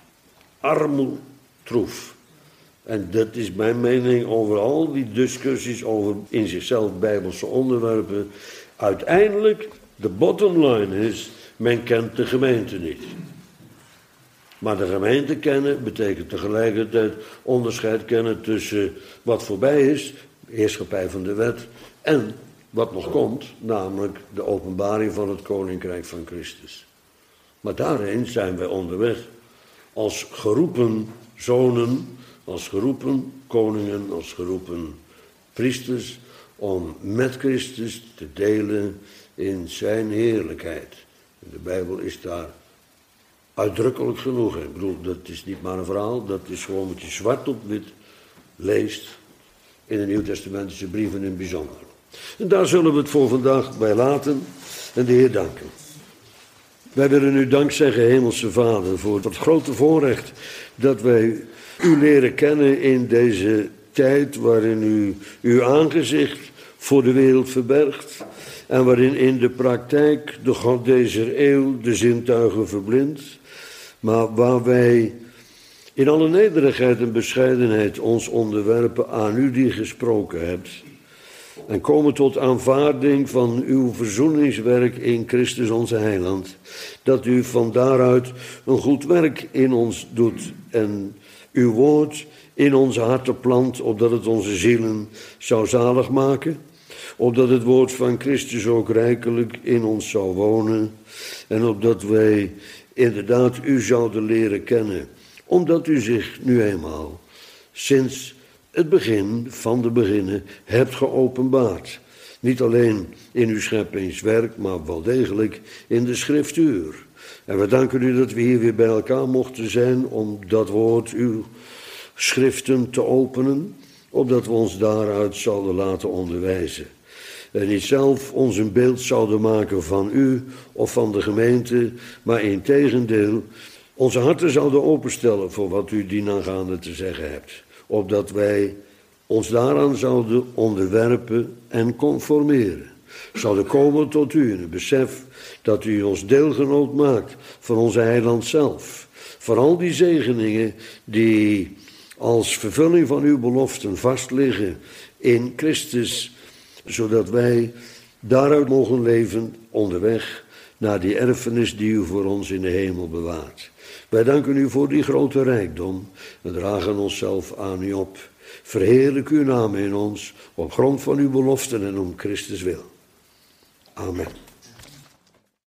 Armoedtroef. En dat is mijn mening over al die discussies over in zichzelf bijbelse onderwerpen. Uiteindelijk, de bottom line is, men kent de gemeente niet. Maar de gemeente kennen betekent tegelijkertijd onderscheid kennen tussen wat voorbij is, de heerschappij van de wet, en wat nog komt, namelijk de openbaring van het koninkrijk van Christus. Maar daarheen zijn wij onderweg. Als geroepen zonen, als geroepen koningen, als geroepen priesters, om met Christus te delen in zijn heerlijkheid. En de Bijbel is daar uitdrukkelijk genoeg. Ik bedoel, dat is niet maar een verhaal, dat is gewoon wat je zwart op wit leest in de Nieuwtestamentische brieven in het bijzonder. En daar zullen we het voor vandaag bij laten en de Heer danken. Wij willen u dank zeggen, Hemelse Vader, voor dat grote voorrecht dat wij u leren kennen in deze tijd waarin u uw aangezicht voor de wereld verbergt en waarin in de praktijk de God deze eeuw de zintuigen verblindt, maar waar wij in alle nederigheid en bescheidenheid ons onderwerpen aan u die gesproken hebt en komen tot aanvaarding van uw verzoeningswerk in Christus onze Heiland, dat u van daaruit een goed werk in ons doet en uw woord in onze harten plant, opdat het onze zielen zou zalig maken. opdat het woord van Christus ook rijkelijk in ons zou wonen en opdat wij inderdaad u zouden leren kennen, omdat u zich nu eenmaal sinds het begin van de beginnen hebt geopenbaard. Niet alleen in uw scheppingswerk, maar wel degelijk in de schriftuur. En we danken u dat we hier weer bij elkaar mochten zijn om dat woord, uw schriften te openen, opdat we ons daaruit zouden laten onderwijzen. En niet zelf ons een beeld zouden maken van u of van de gemeente, maar integendeel onze harten zouden openstellen voor wat u dienaangaande te zeggen hebt. Opdat wij ons daaraan zouden onderwerpen en conformeren. Zouden komen tot u in het besef dat u ons deelgenoot maakt van onze heiland zelf. Voor al die zegeningen die als vervulling van uw beloften vastliggen in Christus, zodat wij daaruit mogen leven onderweg naar die erfenis die u voor ons in de hemel bewaart. Wij danken u voor die grote rijkdom en dragen onszelf aan u op. Verheerlijk uw naam in ons op grond van uw beloften en om Christus wil. Amen.